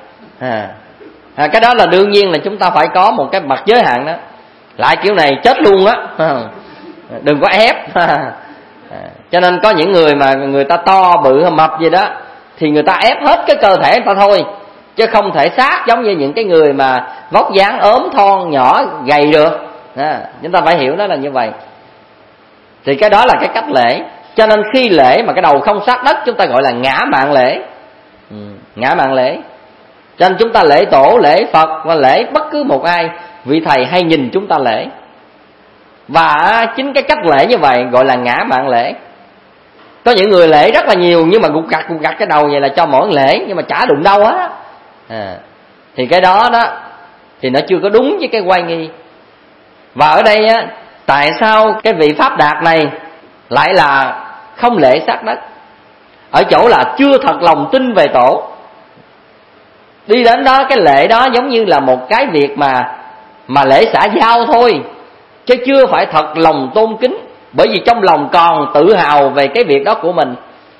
Cái đó là đương nhiên là chúng ta phải có một cái mặt giới hạn đó. Lại kiểu này chết luôn á, đừng có ép. Cho nên có những người mà người ta to bự mập gì đó thì người ta ép hết cái cơ thể người ta thôi, chứ không thể sát giống như những cái người mà vóc dáng ốm thon nhỏ gầy được. Chúng ta phải hiểu nó là như vậy. Thì cái đó là cái cách lễ. Cho nên khi lễ mà cái đầu không sát đất chúng ta gọi là ngã mạn lễ. Ngã mạn lễ. Cho nên chúng ta lễ tổ, lễ Phật và lễ bất cứ một ai, vị thầy hay nhìn chúng ta lễ. Và chính cái cách lễ như vậy gọi là ngã mạn lễ. Có những người lễ rất là nhiều nhưng mà gục gặt cái đầu vậy là cho mỗi lễ nhưng mà chả đụng đâu á. Thì cái đó thì nó chưa có đúng với cái oai nghi. Và ở đây tại sao cái vị Pháp Đạt này lại là không lễ sát đất? Ở chỗ là chưa thật lòng tin về tổ. Đi đến đó cái lễ đó giống như là một cái việc mà lễ xã giao thôi, chứ chưa phải thật lòng tôn kính. Bởi vì trong lòng còn tự hào về cái việc đó của mình.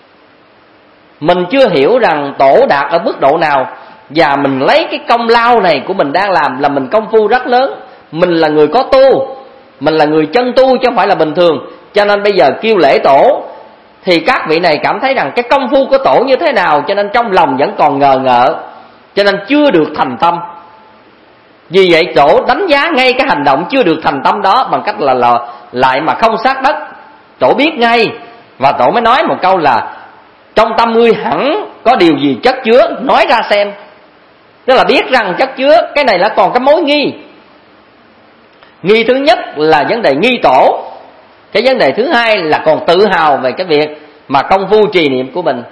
Mình chưa hiểu rằng tổ đạt ở mức độ nào, và mình lấy cái công lao này của mình đang làm là mình công phu rất lớn. Mình là người có tu, mình là người chân tu chứ không phải là bình thường. Cho nên bây giờ kêu lễ tổ thì các vị này cảm thấy rằng cái công phu của tổ như thế nào, cho nên trong lòng vẫn còn ngờ ngợ, cho nên chưa được thành tâm. Vì vậy tổ đánh giá ngay cái hành động chưa được thành tâm đó bằng cách là lại mà không sát đất. Tổ biết ngay, và tổ mới nói một câu là trong tâm ngươi hẳn có điều gì chất chứa, nói ra xem. Tức là biết rằng chất chứa cái này là còn cái mối nghi. Nghi thứ nhất là vấn đề nghi tổ. Cái vấn đề thứ hai là còn tự hào về cái việc mà công phu trì niệm của mình.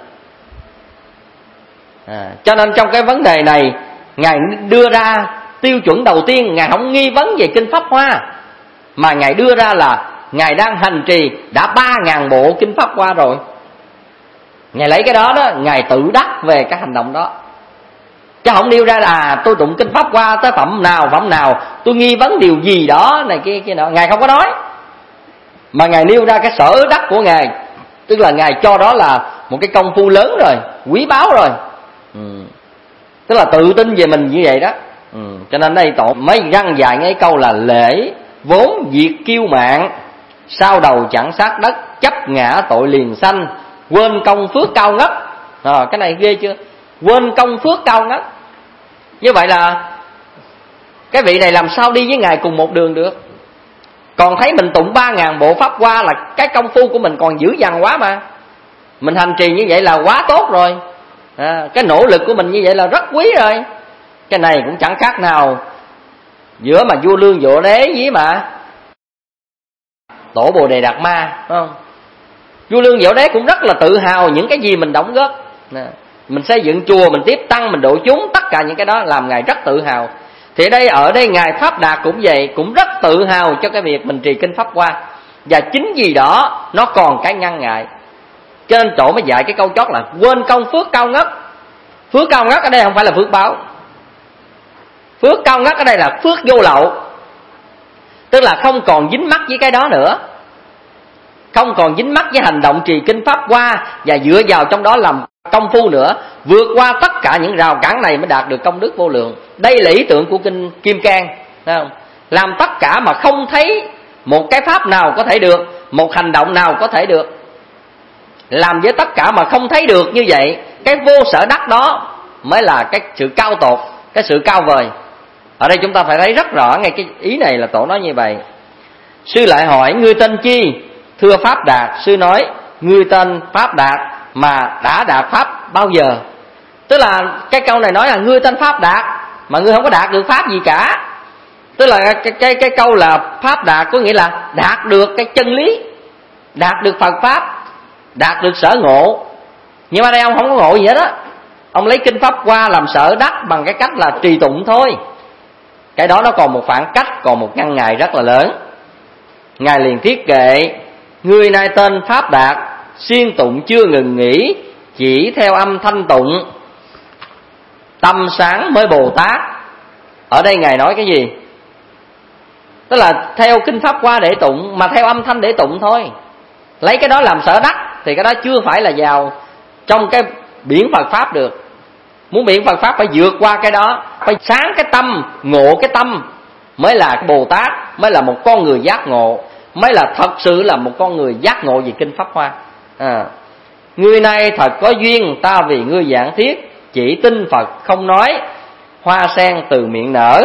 Cho nên trong cái vấn đề này, Ngài đưa ra tiêu chuẩn đầu tiên. Ngài không nghi vấn về kinh Pháp Hoa, mà Ngài đưa ra là Ngài đang hành trì đã 3.000 bộ kinh Pháp Hoa rồi. Ngài lấy cái đó Ngài tự đắc về cái hành động đó, chứ không nêu ra là tôi tụng kinh Pháp Hoa tới phẩm nào tôi nghi vấn điều gì đó này kia nọ. Ngài không có nói, mà Ngài nêu ra cái sở đắc của Ngài. Tức là Ngài cho đó là một cái công phu lớn rồi, quý báu rồi. Tức là tự tin về mình như vậy đó. Cho nên đây tổ mới răng dài ngay câu là lễ vốn diệt kiêu mạn, sau đầu chẳng sát đất, chấp ngã tội liền sanh, quên công phước cao ngất. Cái này ghê chưa? Quên công phước cao ngất. Như vậy là cái vị này làm sao đi với Ngài cùng một đường được? Còn thấy mình tụng 3.000 bộ Pháp Hoa là cái công phu của mình còn dữ dằn quá mà. Mình hành trì như vậy là quá tốt rồi. Cái nỗ lực của mình như vậy là rất quý rồi. Cái này cũng chẳng khác nào giữa mà vua Lương Võ Đế với mà Tổ Bồ Đề Đạt Ma, phải không? Vua Lương Võ Đế cũng rất là tự hào những cái gì mình đóng góp. Mình xây dựng chùa, mình tiếp tăng, mình độ chúng, tất cả những cái đó làm Ngài rất tự hào. Thì ở đây Ngài Pháp Đạt cũng vậy, cũng rất tự hào cho cái việc mình trì kinh Pháp Hoa. Và chính vì đó nó còn cái ngăn ngại, cho nên chỗ mới dạy cái câu chót là quên công phước cao ngất. Phước cao ngất ở đây không phải là phước báo. Phước cao ngất ở đây là phước vô lậu, tức là không còn dính mắc với cái đó nữa, không còn dính mắc với hành động trì kinh Pháp Hoa, và dựa vào trong đó làm công phu nữa, vượt qua tất cả những rào cản này mới đạt được công đức vô lượng. Đây là ý tưởng của kinh Kim Cang, thấy không? Làm tất cả mà không thấy một cái pháp nào có thể được, một hành động nào có thể được. Làm với tất cả mà không thấy được như vậy, cái vô sở đắc đó mới là cái sự cao tột, cái sự cao vời. Ở đây chúng ta phải thấy rất rõ ngay cái ý này là Tổ nói như vậy. Sư lại hỏi: ngươi tên chi? Thưa Pháp Đạt. Sư nói: ngươi tên Pháp Đạt mà đã đạt pháp bao giờ? Tức là cái câu này nói là ngươi tên Pháp Đạt mà ngươi không có đạt được pháp gì cả. Tức là cái câu là Pháp Đạt có nghĩa là đạt được cái chân lý, đạt được Phật pháp, đạt được sở ngộ. Nhưng mà đây ông không có ngộ gì hết á. Ông lấy kinh Pháp Hoa làm sở đắc bằng cái cách là trì tụng thôi. Cái đó nó còn một khoảng cách, còn một ngăn ngại rất là lớn. Ngài liền thiết kệ: người này tên Pháp Đạt, siêng tụng chưa ngừng nghỉ, chỉ theo âm thanh tụng, tâm sáng mới Bồ Tát. Ở đây Ngài nói cái gì? Tức là theo kinh Pháp Hoa để tụng, mà theo âm thanh để tụng thôi. Lấy cái đó làm sở đắc thì cái đó chưa phải là vào trong cái biển Phật Pháp được. Muốn biển Phật Pháp phải vượt qua cái đó, phải sáng cái tâm, ngộ cái tâm, mới là Bồ Tát, mới là một con người giác ngộ, mới là thật sự là một con người giác ngộ về kinh Pháp Hoa. Người này thật có duyên, ta vì ngươi giảng thiết, chỉ tin Phật không nói, hoa sen từ miệng nở.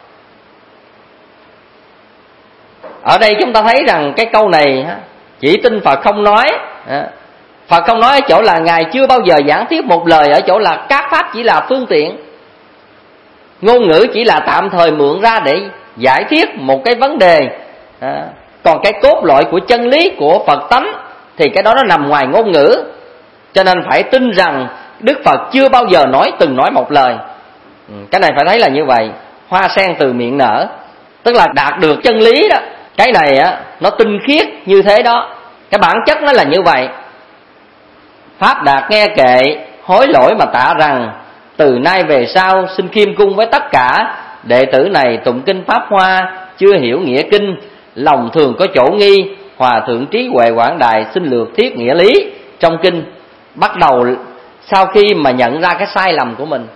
Ở đây chúng ta thấy rằng cái câu này chỉ tin Phật không nói. Phật không nói ở chỗ là Ngài chưa bao giờ giảng thuyết một lời, ở chỗ là các pháp chỉ là phương tiện, ngôn ngữ chỉ là tạm thời mượn ra để giải thiết một cái vấn đề. Còn cái cốt lõi của chân lý của Phật tánh thì cái đó nó nằm ngoài ngôn ngữ. Cho nên phải tin rằng Đức Phật chưa bao giờ từng nói một lời. Cái này phải thấy là như vậy. Hoa sen từ miệng nở, tức là đạt được chân lý đó. Cái này nó tinh khiết như thế đó, cái bản chất nó là như vậy. Pháp Đạt nghe kệ, hối lỗi mà tạ rằng: từ nay về sau xin khiêm cung với tất cả, đệ tử này tụng kinh Pháp Hoa, chưa hiểu nghĩa kinh, lòng thường có chỗ nghi. Hòa thượng trí huệ quảng đài xin lược thiết nghĩa lý trong kinh. Bắt đầu sau khi mà nhận ra cái sai lầm của mình,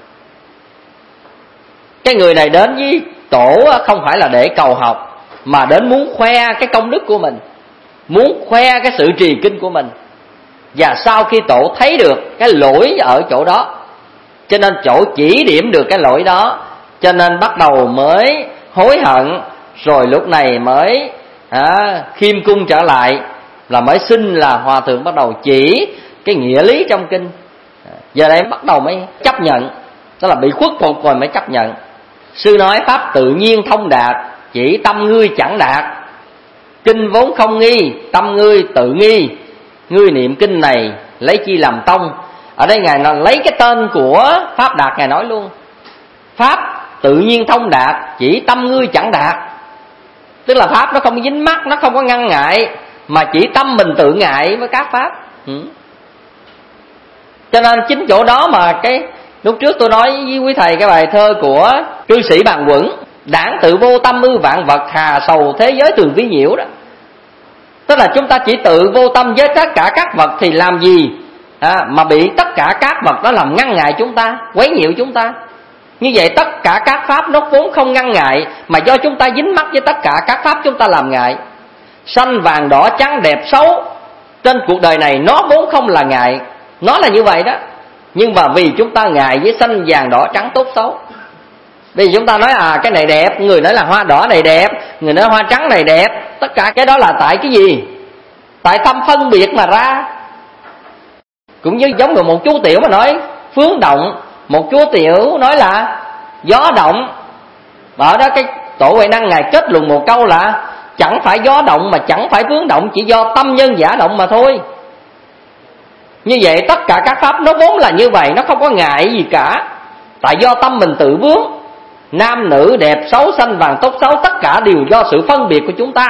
cái người này đến với Tổ không phải là để cầu học, mà đến muốn khoe cái công đức của mình, muốn khoe cái sự trì kinh của mình. Và sau khi Tổ thấy được cái lỗi ở chỗ đó, cho nên Tổ chỉ điểm được cái lỗi đó, cho nên bắt đầu mới hối hận. Rồi lúc này mới khiêm cung trở lại, là mới xin là Hòa thượng bắt đầu chỉ cái nghĩa lý trong kinh. Giờ đây bắt đầu mới chấp nhận, đó là bị khuất phục rồi mới chấp nhận. Sư nói: pháp tự nhiên thông đạt, chỉ tâm ngươi chẳng đạt. Kinh vốn không nghi, tâm ngươi tự nghi. Ngươi niệm kinh này lấy chi làm tông. Ở đây Ngài lấy cái tên của Pháp Đạt, Ngài nói luôn: pháp tự nhiên thông đạt, chỉ tâm ngươi chẳng đạt. Tức là pháp nó không dính mắc, nó không có ngăn ngại, mà chỉ tâm mình tự ngại với các pháp. Cho nên chính chỗ đó mà cái lúc trước tôi nói với quý thầy cái bài thơ của cư sĩ Bàn Quẩn: đảng tự vô tâm ư vạn vật, hà sầu thế giới thường vi nhiễu đó. Tức là chúng ta chỉ tự vô tâm với tất cả các vật thì làm gì mà bị tất cả các vật đó làm ngăn ngại chúng ta, quấy nhiễu chúng ta. Như vậy tất cả các pháp nó vốn không ngăn ngại, mà do chúng ta dính mắc với tất cả các pháp chúng ta làm ngại. Xanh vàng đỏ trắng đẹp xấu, trên cuộc đời này nó vốn không là ngại, nó là như vậy đó. Nhưng mà vì chúng ta ngại với xanh vàng đỏ trắng tốt xấu. Vì chúng ta nói cái này đẹp, người nói là hoa đỏ này đẹp, người nói hoa trắng này đẹp. Tất cả cái đó là tại cái gì? Tại tâm phân biệt mà ra. Cũng như giống như một chú tiểu mà nói phướng động, một chú tiểu nói là gió động. Và ở đó cái Tổ Huệ Năng Ngài kết luận một câu là: chẳng phải gió động mà chẳng phải phướng động, chỉ do tâm nhân giả động mà thôi. Như vậy tất cả các pháp nó vốn là như vậy, nó không có ngại gì cả. Tại do tâm mình tự vướng. Nam nữ đẹp xấu xanh vàng tốt xấu, tất cả đều do sự phân biệt của chúng ta.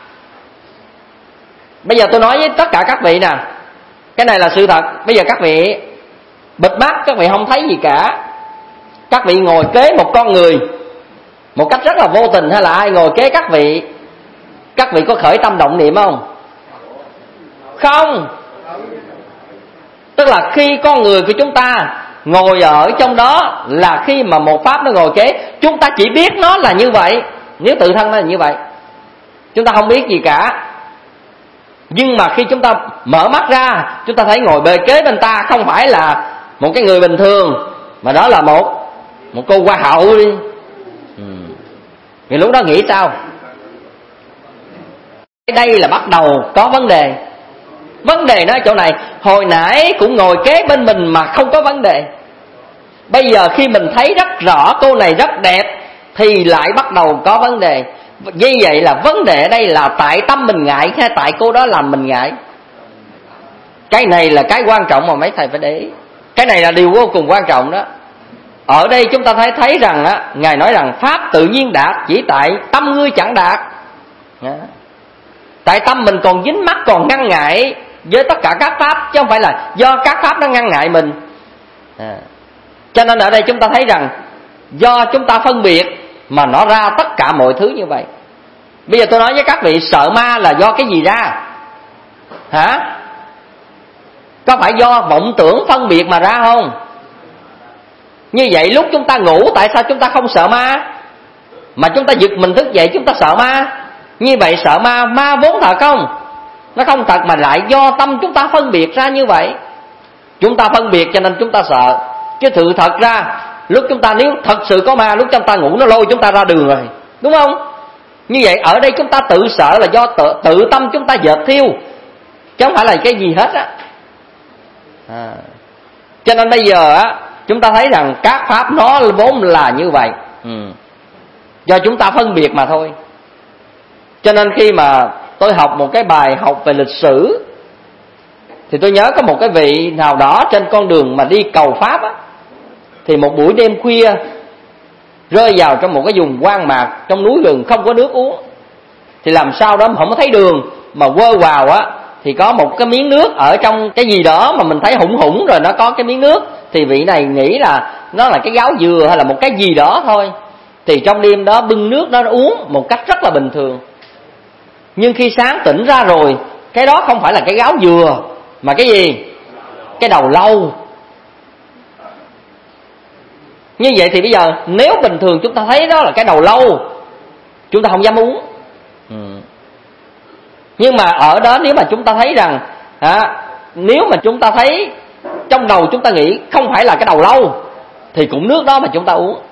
Bây giờ tôi nói với tất cả các vị nè, cái này là sự thật. Bây giờ các vị bịt mắt, các vị không thấy gì cả. Các vị ngồi kế một con người một cách rất là vô tình, hay là ai ngồi kế các vị có khởi tâm động niệm không? Không. Tức là khi con người của chúng ta ngồi ở trong đó, là khi mà một pháp nó ngồi kế, chúng ta chỉ biết nó là như vậy. Nếu tự thân nó là như vậy, chúng ta không biết gì cả. Nhưng mà khi chúng ta mở mắt ra, chúng ta thấy ngồi bề kế bên ta không phải là một cái người bình thường, mà đó là một cô hoa hậu đi. Thì lúc đó nghĩ sao? Đây là bắt đầu có vấn đề. Vấn đề nó ở chỗ này. Hồi nãy cũng ngồi kế bên mình mà không có vấn đề. Bây giờ khi mình thấy rất rõ cô này rất đẹp thì lại bắt đầu có vấn đề. Như vậy là vấn đề ở đây là tại tâm mình ngại hay tại cô đó làm mình ngại? Cái này là cái quan trọng mà mấy thầy phải để ý. Cái này là điều vô cùng quan trọng đó. Ở đây chúng ta thấy rằng á, Ngài nói rằng pháp tự nhiên đạt, chỉ tại tâm ngươi chẳng đạt. Tại tâm mình còn dính mắc, còn ngăn ngại với tất cả các pháp, chứ không phải là do các pháp nó ngăn ngại mình. Cho nên ở đây chúng ta thấy rằng do chúng ta phân biệt mà nó ra tất cả mọi thứ như vậy. Bây giờ tôi nói với các vị, sợ ma là do cái gì ra? Hả? Có phải do vọng tưởng phân biệt mà ra không? Như vậy lúc chúng ta ngủ, tại sao chúng ta không sợ ma, mà chúng ta giật mình thức dậy chúng ta sợ ma? Như vậy sợ ma vốn thật không? Nó không thật, mà lại do tâm chúng ta phân biệt ra như vậy. Chúng ta phân biệt cho nên chúng ta sợ. Chứ sự thật ra lúc chúng ta, nếu thật sự có ma, lúc chúng ta ngủ nó lôi chúng ta ra đường rồi, đúng không? Như vậy ở đây chúng ta tự sợ là do tự tâm chúng ta dệt thiêu, chứ không phải là cái gì hết á. Cho nên bây giờ á, chúng ta thấy rằng các pháp nó vốn là như vậy, do chúng ta phân biệt mà thôi. Cho nên khi mà tôi học một cái bài học về lịch sử, thì tôi nhớ có một cái vị nào đó trên con đường mà đi cầu pháp á, thì một buổi đêm khuya rơi vào trong một cái vùng hoang mạc trong núi rừng, không có nước uống. Thì làm sao đó mà không có thấy đường, mà quơ vào á thì có một cái miếng nước ở trong cái gì đó mà mình thấy hủng rồi nó có cái miếng nước. Thì vị này nghĩ là nó là cái gáo dừa hay là một cái gì đó thôi. Thì trong đêm đó bưng nước đó uống một cách rất là bình thường. Nhưng khi sáng tỉnh ra rồi, cái đó không phải là cái gáo dừa, mà cái gì? Cái đầu lâu. Như vậy thì bây giờ nếu bình thường chúng ta thấy đó là cái đầu lâu, chúng ta không dám uống. Nhưng mà ở đó nếu mà chúng ta thấy rằng nếu mà chúng ta thấy trong đầu chúng ta nghĩ không phải là cái đầu lâu, thì cũng nước đó mà chúng ta uống.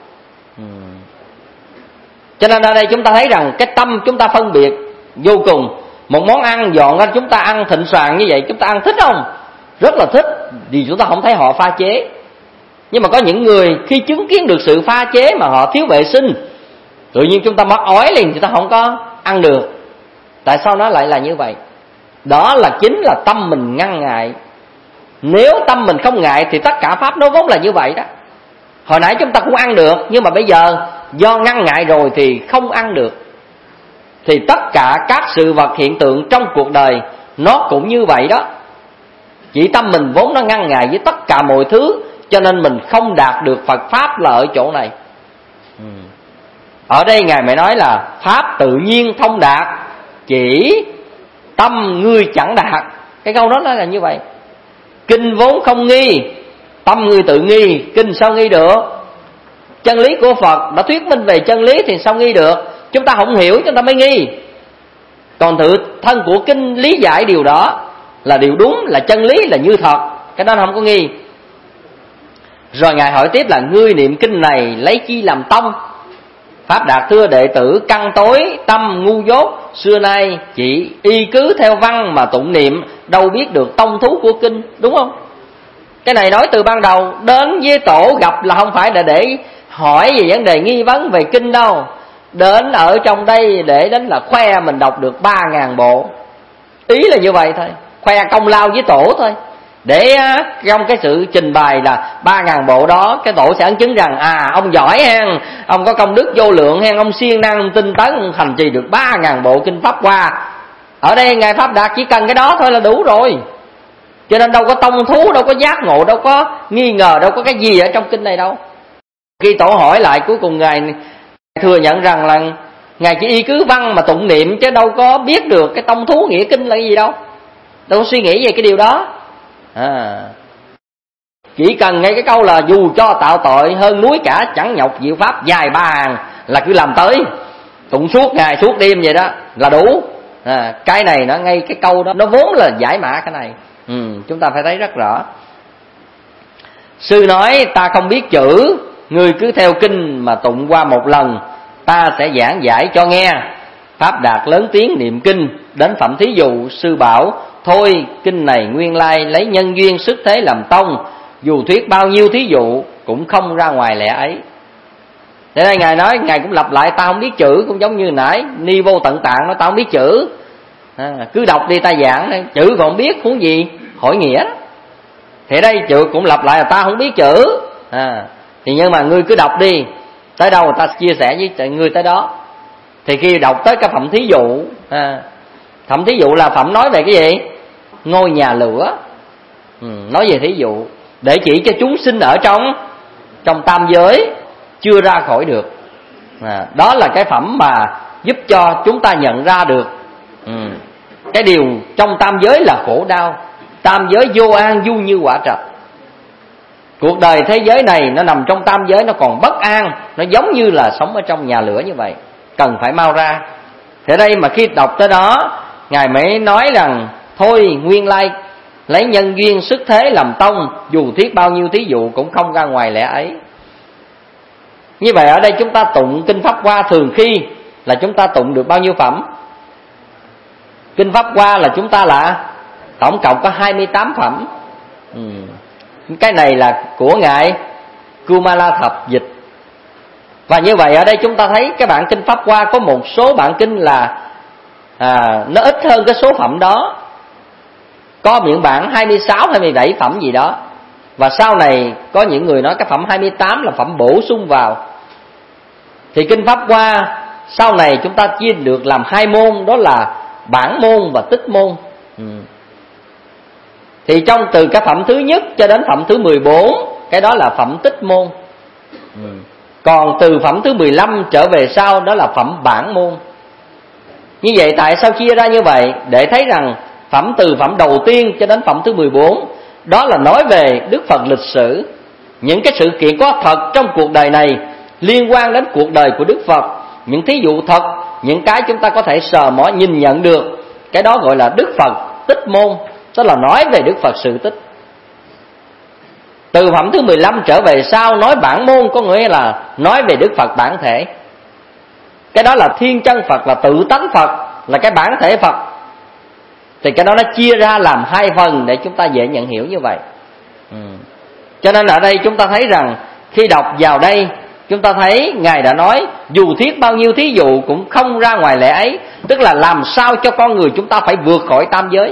Cho nên ở đây chúng ta thấy rằng cái tâm chúng ta phân biệt vô cùng. Một món ăn dọn ra chúng ta ăn thịnh soạn như vậy, chúng ta ăn thích không? Rất là thích, vì chúng ta không thấy họ pha chế. Nhưng mà có những người khi chứng kiến được sự pha chế mà họ thiếu vệ sinh, tự nhiên chúng ta mắc ói liền, chúng ta không có ăn được. Tại sao nó lại là như vậy? Đó là chính là tâm mình ngăn ngại. Nếu tâm mình không ngại thì tất cả pháp nó vốn là như vậy đó. Hồi nãy chúng ta cũng ăn được, nhưng mà bây giờ do ngăn ngại rồi thì không ăn được. Thì tất cả các sự vật hiện tượng trong cuộc đời nó cũng như vậy đó. Chỉ tâm mình vốn nó ngăn ngại với tất cả mọi thứ, cho nên mình không đạt được Phật Pháp là ở chỗ này. Ở đây Ngài mới nói là Pháp tự nhiên thông đạt, chỉ tâm ngươi chẳng đạt. Cái câu đó là như vậy. Kinh vốn không nghi, tâm ngươi tự nghi, kinh sao nghi được? Chân lý của Phật đã thuyết minh về chân lý thì sao nghi được? Chúng ta không hiểu chúng ta mới nghi. Còn tự thân của kinh lý giải điều đó là điều đúng, là chân lý, là như thật, cái đó không có nghi. Rồi Ngài hỏi tiếp là ngươi niệm kinh này lấy chi làm tông? Pháp Đạt thưa đệ tử căn tối tâm ngu dốt, xưa nay chỉ y cứ theo văn mà tụng niệm, đâu biết được tông thú của kinh, đúng không? Cái này nói từ ban đầu, đến với tổ gặp là không phải là để hỏi về vấn đề nghi vấn về kinh đâu. Đến ở trong đây để đến là khoe mình đọc được 3.000 bộ. Ý là như vậy thôi, khoe công lao với tổ thôi. để trong cái sự trình bày là 3.000 bộ đó, cái tổ sẽ ấn chứng rằng ông giỏi hen, ông có công đức vô lượng hen, ông siêng năng, ông tinh tấn, ông thành trì được 3.000 bộ kinh Pháp Hoa. Ở đây Ngài Pháp Đạt chỉ cần cái đó thôi là đủ rồi. Cho nên đâu có tông thú, đâu có giác ngộ, đâu có nghi ngờ, đâu có cái gì ở trong kinh này đâu. Khi tổ hỏi lại, cuối cùng Ngài thừa nhận rằng là Ngài chỉ y cứ văn mà tụng niệm, chứ đâu có biết được cái tông thú nghĩa kinh là cái gì đâu, đâu có suy nghĩ về cái điều đó. Chỉ cần ngay cái câu là dù cho tạo tội hơn núi cả, chẳng nhọc diệu pháp dài 3 hàng, là cứ làm tới, tụng suốt ngày suốt đêm vậy đó là đủ. Cái này nó ngay cái câu đó nó vốn là giải mã cái này. Chúng ta phải thấy rất rõ. Sư nói ta không biết chữ, ngươi cứ theo kinh mà tụng qua một lần, ta sẽ giảng giải cho nghe. Pháp Đạt lớn tiếng niệm kinh, đến phẩm thí dụ, sư bảo thôi kinh này nguyên lai lấy nhân duyên sức thế làm tông, dù thuyết bao nhiêu thí dụ cũng không ra ngoài lẽ ấy. Thế đây Ngài nói, Ngài cũng lặp lại ta không biết chữ, cũng giống như nãy Ni Vô Tận Tạng nói ta không biết chữ. Cứ đọc đi ta giảng, chữ còn không biết huống gì hỏi nghĩa đó. Thì đây chữ cũng lặp lại là ta không biết chữ. Thì nhưng mà ngươi cứ đọc đi, tới đâu người ta chia sẻ với ngươi tới đó. Thì khi đọc tới cái phẩm thí dụ, phẩm thí dụ là phẩm nói về cái gì? Ngôi nhà lửa. Nói về thí dụ để chỉ cho chúng sinh ở trong tam giới chưa ra khỏi được. Đó là cái phẩm mà giúp cho chúng ta nhận ra được cái điều trong tam giới là khổ đau, tam giới vô an du như quả trạch. Cuộc đời thế giới này nó nằm trong tam giới, nó còn bất an, nó giống như là sống ở trong nhà lửa như vậy, cần phải mau ra. Thế đây mà khi đọc tới đó, Ngài mới nói rằng thôi nguyên lai lấy nhân duyên sức thế làm tông, dù thuyết bao nhiêu thí dụ cũng không ra ngoài lẽ ấy. Như vậy ở đây chúng ta tụng kinh Pháp Hoa thường khi là chúng ta tụng được bao nhiêu phẩm? Kinh Pháp Hoa là chúng ta là tổng cộng có 28 phẩm. Cái này là của Ngài Kumala Thập dịch. Và như vậy ở đây chúng ta thấy cái bản kinh Pháp Hoa có một số bản kinh là nó ít hơn cái số phẩm đó. Có những bản 26, 27 phẩm gì đó. Và sau này có những người nói cái phẩm 28 là phẩm bổ sung vào. Thì kinh Pháp Hoa sau này chúng ta chia được làm 2 môn, đó là bản môn và tích môn. Thì trong từ cái phẩm thứ nhất cho đến phẩm thứ 14, cái đó là phẩm tích môn. Còn từ phẩm thứ 15 trở về sau đó là phẩm bản môn. Như vậy tại sao chia ra như vậy? Để thấy rằng phẩm từ phẩm đầu tiên cho đến phẩm thứ 14, đó là nói về Đức Phật lịch sử, những cái sự kiện có thật trong cuộc đời này liên quan đến cuộc đời của Đức Phật, những thí dụ thật, những cái chúng ta có thể sờ mó nhìn nhận được. Cái đó gọi là Đức Phật tích môn, tức là nói về Đức Phật sự tích. Từ phẩm thứ 15 trở về sau nói bản môn, có nghĩa là nói về Đức Phật bản thể. Cái đó là thiên chân Phật, là tự tánh Phật, là cái bản thể Phật. Thì cái đó nó chia ra làm 2 phần để chúng ta dễ nhận hiểu như vậy. Cho nên ở đây chúng ta thấy rằng khi đọc vào đây, chúng ta thấy Ngài đã nói dù thuyết bao nhiêu thí dụ cũng không ra ngoài lẽ ấy. Tức là làm sao cho con người chúng ta phải vượt khỏi tam giới.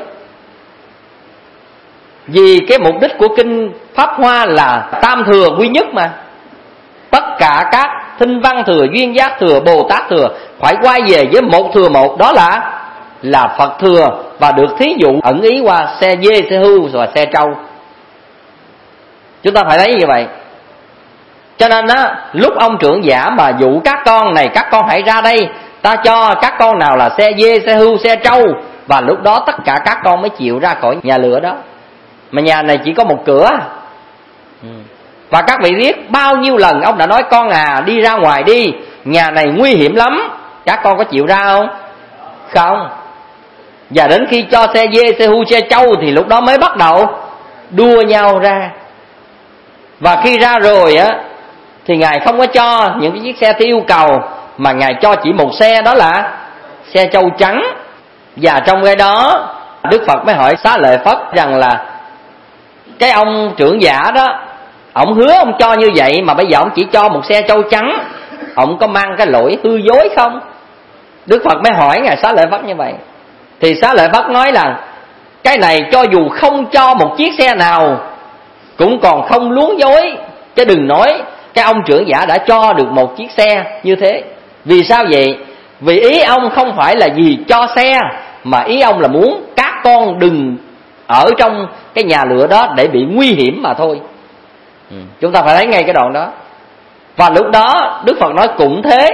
Vì cái mục đích của kinh Pháp Hoa là tam thừa quy nhất mà. Tất cả các thinh văn thừa, duyên giác thừa, Bồ Tát thừa phải quay về với một thừa một, đó là Phật thừa. Và được thí dụ ẩn ý qua xe dê, xe hưu và xe trâu. Chúng ta phải thấy như vậy. Cho nên lúc ông trưởng giả mà dụ các con này, các con hãy ra đây, ta cho các con nào là xe dê, xe hưu, xe trâu. Và lúc đó tất cả các con mới chịu ra khỏi nhà lửa đó. Mà nhà này chỉ có một cửa. Và các vị biết bao nhiêu lần ông đã nói con đi ra ngoài đi, nhà này nguy hiểm lắm. Các con có chịu ra không? Không. Và đến khi cho xe dê, xe hưu, xe trâu thì lúc đó mới bắt đầu đua nhau ra. Và khi ra rồi thì Ngài không có cho những cái chiếc xe theo yêu cầu, mà Ngài cho chỉ một xe, đó là xe trâu trắng. Và trong cái đó Đức Phật mới hỏi Xá Lợi Phất rằng là cái ông trưởng giả đó, ông hứa ông cho như vậy mà bây giờ ông chỉ cho một xe trâu trắng, ông có mang cái lỗi hư dối không? Đức Phật mới hỏi Ngài Xá Lợi Phất như vậy. Thì Xá Lợi Phất nói là Cái này cho dù không cho một chiếc xe nào cũng còn không luống dối, chứ đừng nói cái ông trưởng giả đã cho được một chiếc xe như thế. Vì sao vậy? Vì ý ông không phải là vì cho xe, mà ý ông là muốn các con đừng ở trong cái nhà lửa đó để bị nguy hiểm mà thôi. Chúng ta phải thấy ngay cái đoạn đó. Và lúc đó Đức Phật nói cũng thế,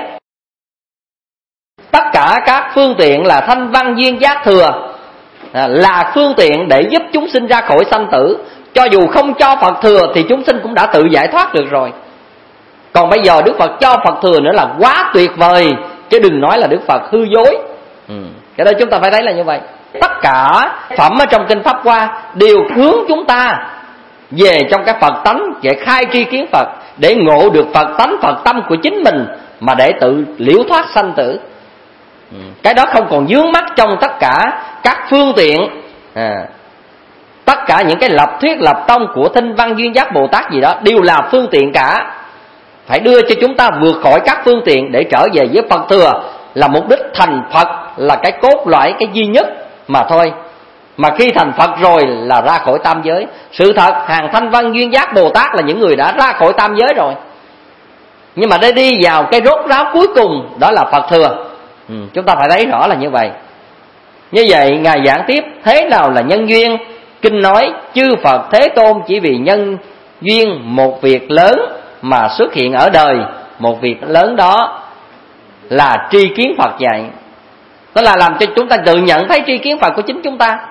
tất cả các phương tiện là thanh văn duyên giác thừa, là phương tiện để giúp chúng sinh ra khỏi sanh tử. Cho dù không cho Phật thừa thì chúng sinh cũng đã tự giải thoát được rồi. Còn bây giờ Đức Phật cho Phật thừa nữa là quá tuyệt vời, chứ đừng nói là Đức Phật hư dối. Cái đó chúng ta phải thấy là như vậy. Tất cả phẩm ở trong kinh Pháp Hoa đều hướng chúng ta về trong cái Phật tánh, để khai tri kiến Phật, để ngộ được Phật tánh, Phật tâm của chính mình, mà để tự liễu thoát sanh tử. Cái đó không còn vướng mắc trong tất cả các phương tiện, tất cả những cái lập thuyết lập tông của Thanh Văn Duyên Giác Bồ Tát gì đó đều là phương tiện cả. Phải đưa cho chúng ta vượt khỏi các phương tiện để trở về với Phật thừa, là mục đích thành Phật, là cái cốt lõi, cái duy nhất mà thôi. Mà khi thành Phật rồi là ra khỏi tam giới. Sự thật hàng Thanh Văn Duyên Giác Bồ Tát là những người đã ra khỏi tam giới rồi, nhưng mà để đi vào cái rốt ráo cuối cùng, đó là Phật thừa. Chúng ta phải thấy rõ là như vậy. Như vậy Ngài giảng tiếp thế nào là nhân duyên. Kinh nói chư Phật Thế Tôn chỉ vì nhân duyên một việc lớn mà xuất hiện ở đời. Một việc lớn đó là tri kiến Phật dạy, đó là làm cho chúng ta tự nhận thấy tri kiến Phật của chính chúng ta.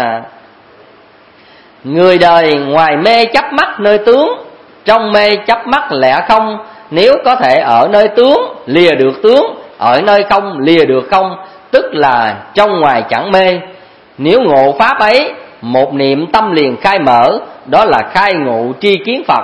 Người đời ngoài mê chấp mắt nơi tướng, trong mê chấp mắt lẽ không. Nếu có thể ở nơi tướng lìa được tướng, ở nơi không lìa được không, tức là trong ngoài chẳng mê. Nếu ngộ pháp ấy, một niệm tâm liền khai mở, đó là khai ngộ tri kiến Phật.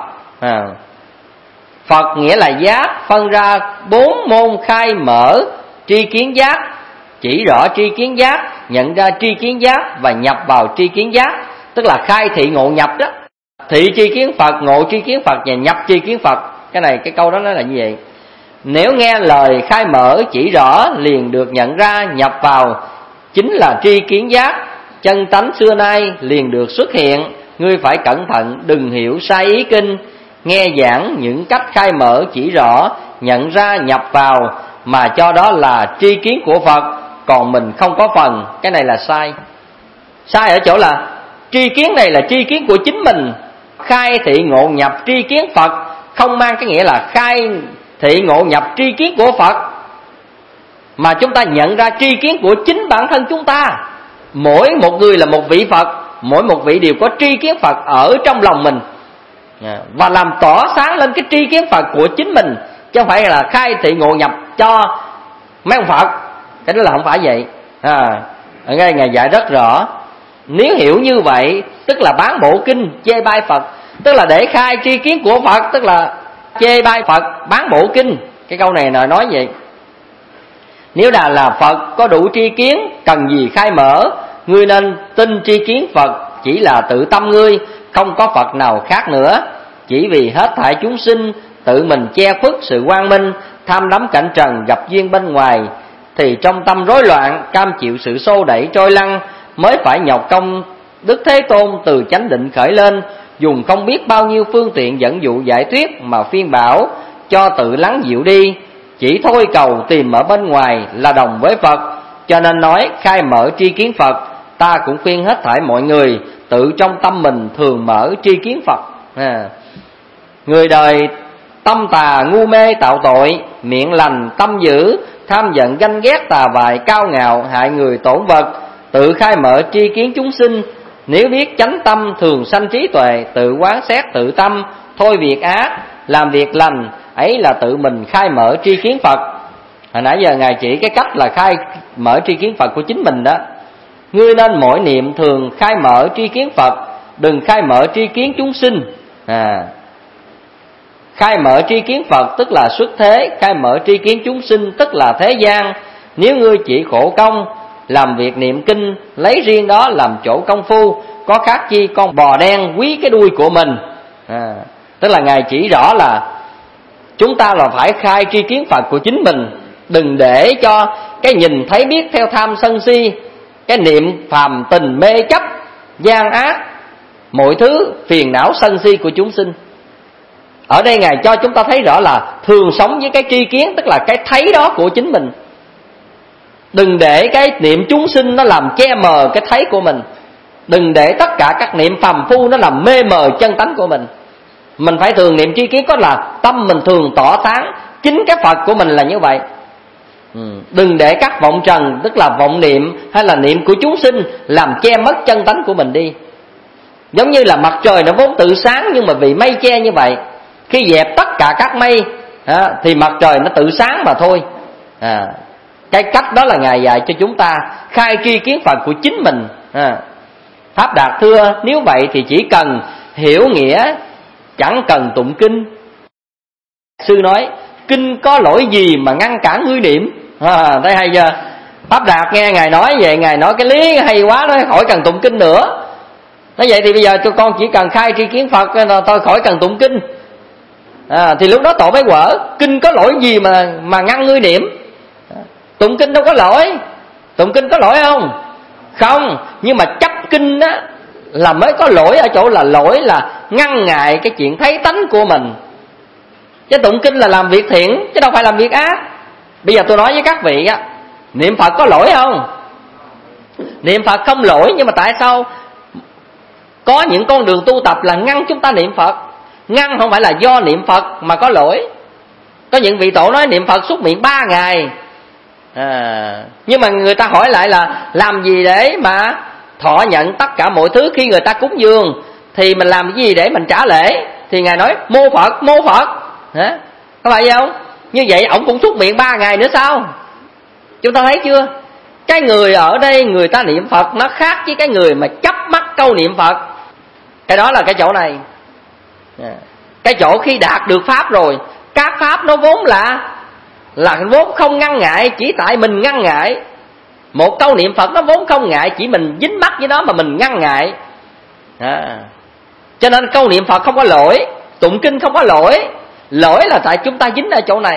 Phật nghĩa là giác, phân ra 4 môn khai mở tri kiến giác, chỉ rõ tri kiến giác, nhận ra tri kiến giác và nhập vào tri kiến giác, tức là khai thị ngộ nhập đó. Thị tri kiến Phật, ngộ tri kiến Phật và nhập tri kiến Phật. Cái câu đó nói là như vậy. Nếu nghe lời khai mở chỉ rõ liền được nhận ra, nhập vào chính là tri kiến giác. Chân tánh xưa nay liền được xuất hiện, ngươi phải cẩn thận đừng hiểu sai ý kinh. Nghe giảng những cách khai mở chỉ rõ, nhận ra nhập vào, mà cho đó là tri kiến của Phật, còn mình không có phần. Cái này là sai. Sai ở chỗ là tri kiến này là tri kiến của chính mình. Khai thị ngộ nhập tri kiến Phật không mang cái nghĩa là khai thị ngộ nhập tri kiến của Phật, mà chúng ta nhận ra tri kiến của chính bản thân chúng ta. Mỗi một người là một vị Phật, mỗi một vị đều có tri kiến Phật ở trong lòng mình, và làm tỏ sáng lên cái tri kiến Phật của chính mình, chứ không phải là khai thị ngộ nhập cho mấy ông Phật. Cái đó là không phải vậy. Ở đây Ngài dạy rất rõ. Nếu hiểu như vậy tức là bán bộ kinh chê bai Phật, tức là để khai tri kiến của Phật, tức là chê bai Phật, bán bộ kinh. Cái câu này là nói vậy. Nếu là Phật có đủ tri kiến, cần gì khai mở. Ngươi nên tin tri kiến Phật chỉ là tự tâm ngươi, không có Phật nào khác nữa. Chỉ vì hết thảy chúng sinh tự mình che khuất sự quang minh, tham đắm cảnh trần gặp duyên bên ngoài, thì trong tâm rối loạn cam chịu sự xô đẩy trôi lăn, mới phải nhọc công Đức Thế Tôn từ chánh định khởi lên, dùng không biết bao nhiêu phương tiện dẫn dụ giải thuyết mà phiên bảo cho tự lắng dịu đi. Chỉ thôi cầu tìm ở bên ngoài là đồng với Phật, cho nên nói khai mở tri kiến Phật. Ta cũng khuyên hết thảy mọi người tự trong tâm mình thường mở tri kiến Phật. Người đời tâm tà ngu mê tạo tội, miệng lành tâm dữ, tham giận ganh ghét tà vại cao ngạo, hại người tổn vật. Tự khai mở tri kiến chúng sinh, nếu biết chánh tâm thường sanh trí tuệ, tự quán xét tự tâm, thôi việc ác, làm việc lành, ấy là tự mình khai mở tri kiến Phật. Hồi nãy giờ Ngài chỉ cái cách là khai mở tri kiến Phật của chính mình đó. Ngươi nên mỗi niệm thường khai mở tri kiến Phật, đừng khai mở tri kiến chúng sinh. Khai mở tri kiến Phật tức là xuất thế, khai mở tri kiến chúng sinh tức là thế gian. Nếu ngươi chỉ khổ công làm việc niệm kinh, lấy riêng đó làm chỗ công phu, có khác chi con bò đen quý cái đuôi của mình. Tức là Ngài chỉ rõ là chúng ta là phải khai tri kiến Phật của chính mình, đừng để cho cái nhìn thấy biết theo tham sân si, cái niệm phàm tình mê chấp gian ác, mọi thứ phiền não sân si của chúng sinh. Ở đây Ngài cho chúng ta thấy rõ là thường sống với cái tri kiến, tức là cái thấy đó của chính mình. Đừng để cái niệm chúng sinh nó làm che mờ cái thấy của mình. Đừng để tất cả các niệm phàm phu nó làm mê mờ chân tánh của mình. Mình phải thường niệm tri kiến, có là tâm mình thường tỏ sáng. Chính cái Phật của mình là như vậy. Đừng để các vọng trần, tức là vọng niệm hay là niệm của chúng sinh, làm che mất chân tánh của mình đi. Giống như là mặt trời nó vốn tự sáng, nhưng mà vì mây che như vậy, khi dẹp tất cả các mây thì mặt trời nó tự sáng mà thôi. Cái cách đó là Ngài dạy cho chúng ta khai tri kiến Phật của chính mình. Pháp Đạt thưa, nếu vậy thì chỉ cần hiểu nghĩa, chẳng cần tụng kinh. Sư nói, kinh có lỗi gì mà ngăn cản ngươi niệm? Thấy hay chưa? Pháp Đạt nghe Ngài nói vậy, Ngài nói cái lý hay quá, nói khỏi cần tụng kinh nữa. Nói vậy thì bây giờ cho con chỉ cần khai tri kiến Phật thôi, khỏi cần tụng kinh. Thì lúc đó tội mới quở. Kinh có lỗi gì mà ngăn ngươi niệm? Tụng kinh đâu có lỗi. Tụng kinh có lỗi không? Không. Nhưng mà chấp kinh á là mới có lỗi, ở chỗ là lỗi là ngăn ngại cái chuyện thấy tánh của mình. Chứ tụng kinh là làm việc thiện, chứ đâu phải làm việc ác. Bây giờ tôi nói với các vị á, niệm Phật có lỗi không? Niệm Phật không lỗi, nhưng mà tại sao có những con đường tu tập là ngăn chúng ta niệm Phật? Ngăn không phải là do niệm Phật mà có lỗi. Có những vị tổ nói niệm Phật suốt miệng 3 ngày. Nhưng mà người ta hỏi lại là làm gì để mà thọ nhận tất cả mọi thứ khi người ta cúng dường? Thì mình làm gì để mình trả lễ? Thì Ngài nói mô Phật, mô Phật. Có phải vậy không? Như vậy ổng cũng suốt miệng 3 ngày nữa sao? Chúng ta thấy chưa? Cái người ở đây người ta niệm Phật nó khác với cái người mà chấp mắc câu niệm Phật. Cái đó là cái chỗ này. Cái chỗ khi đạt được Pháp rồi, các Pháp nó vốn là vốn không ngăn ngại, chỉ tại mình ngăn ngại. Một câu niệm Phật nó vốn không ngại, chỉ mình dính mắc với nó mà mình ngăn ngại. Cho nên câu niệm Phật không có lỗi, tụng kinh không có lỗi. Lỗi là tại chúng ta dính ở chỗ này.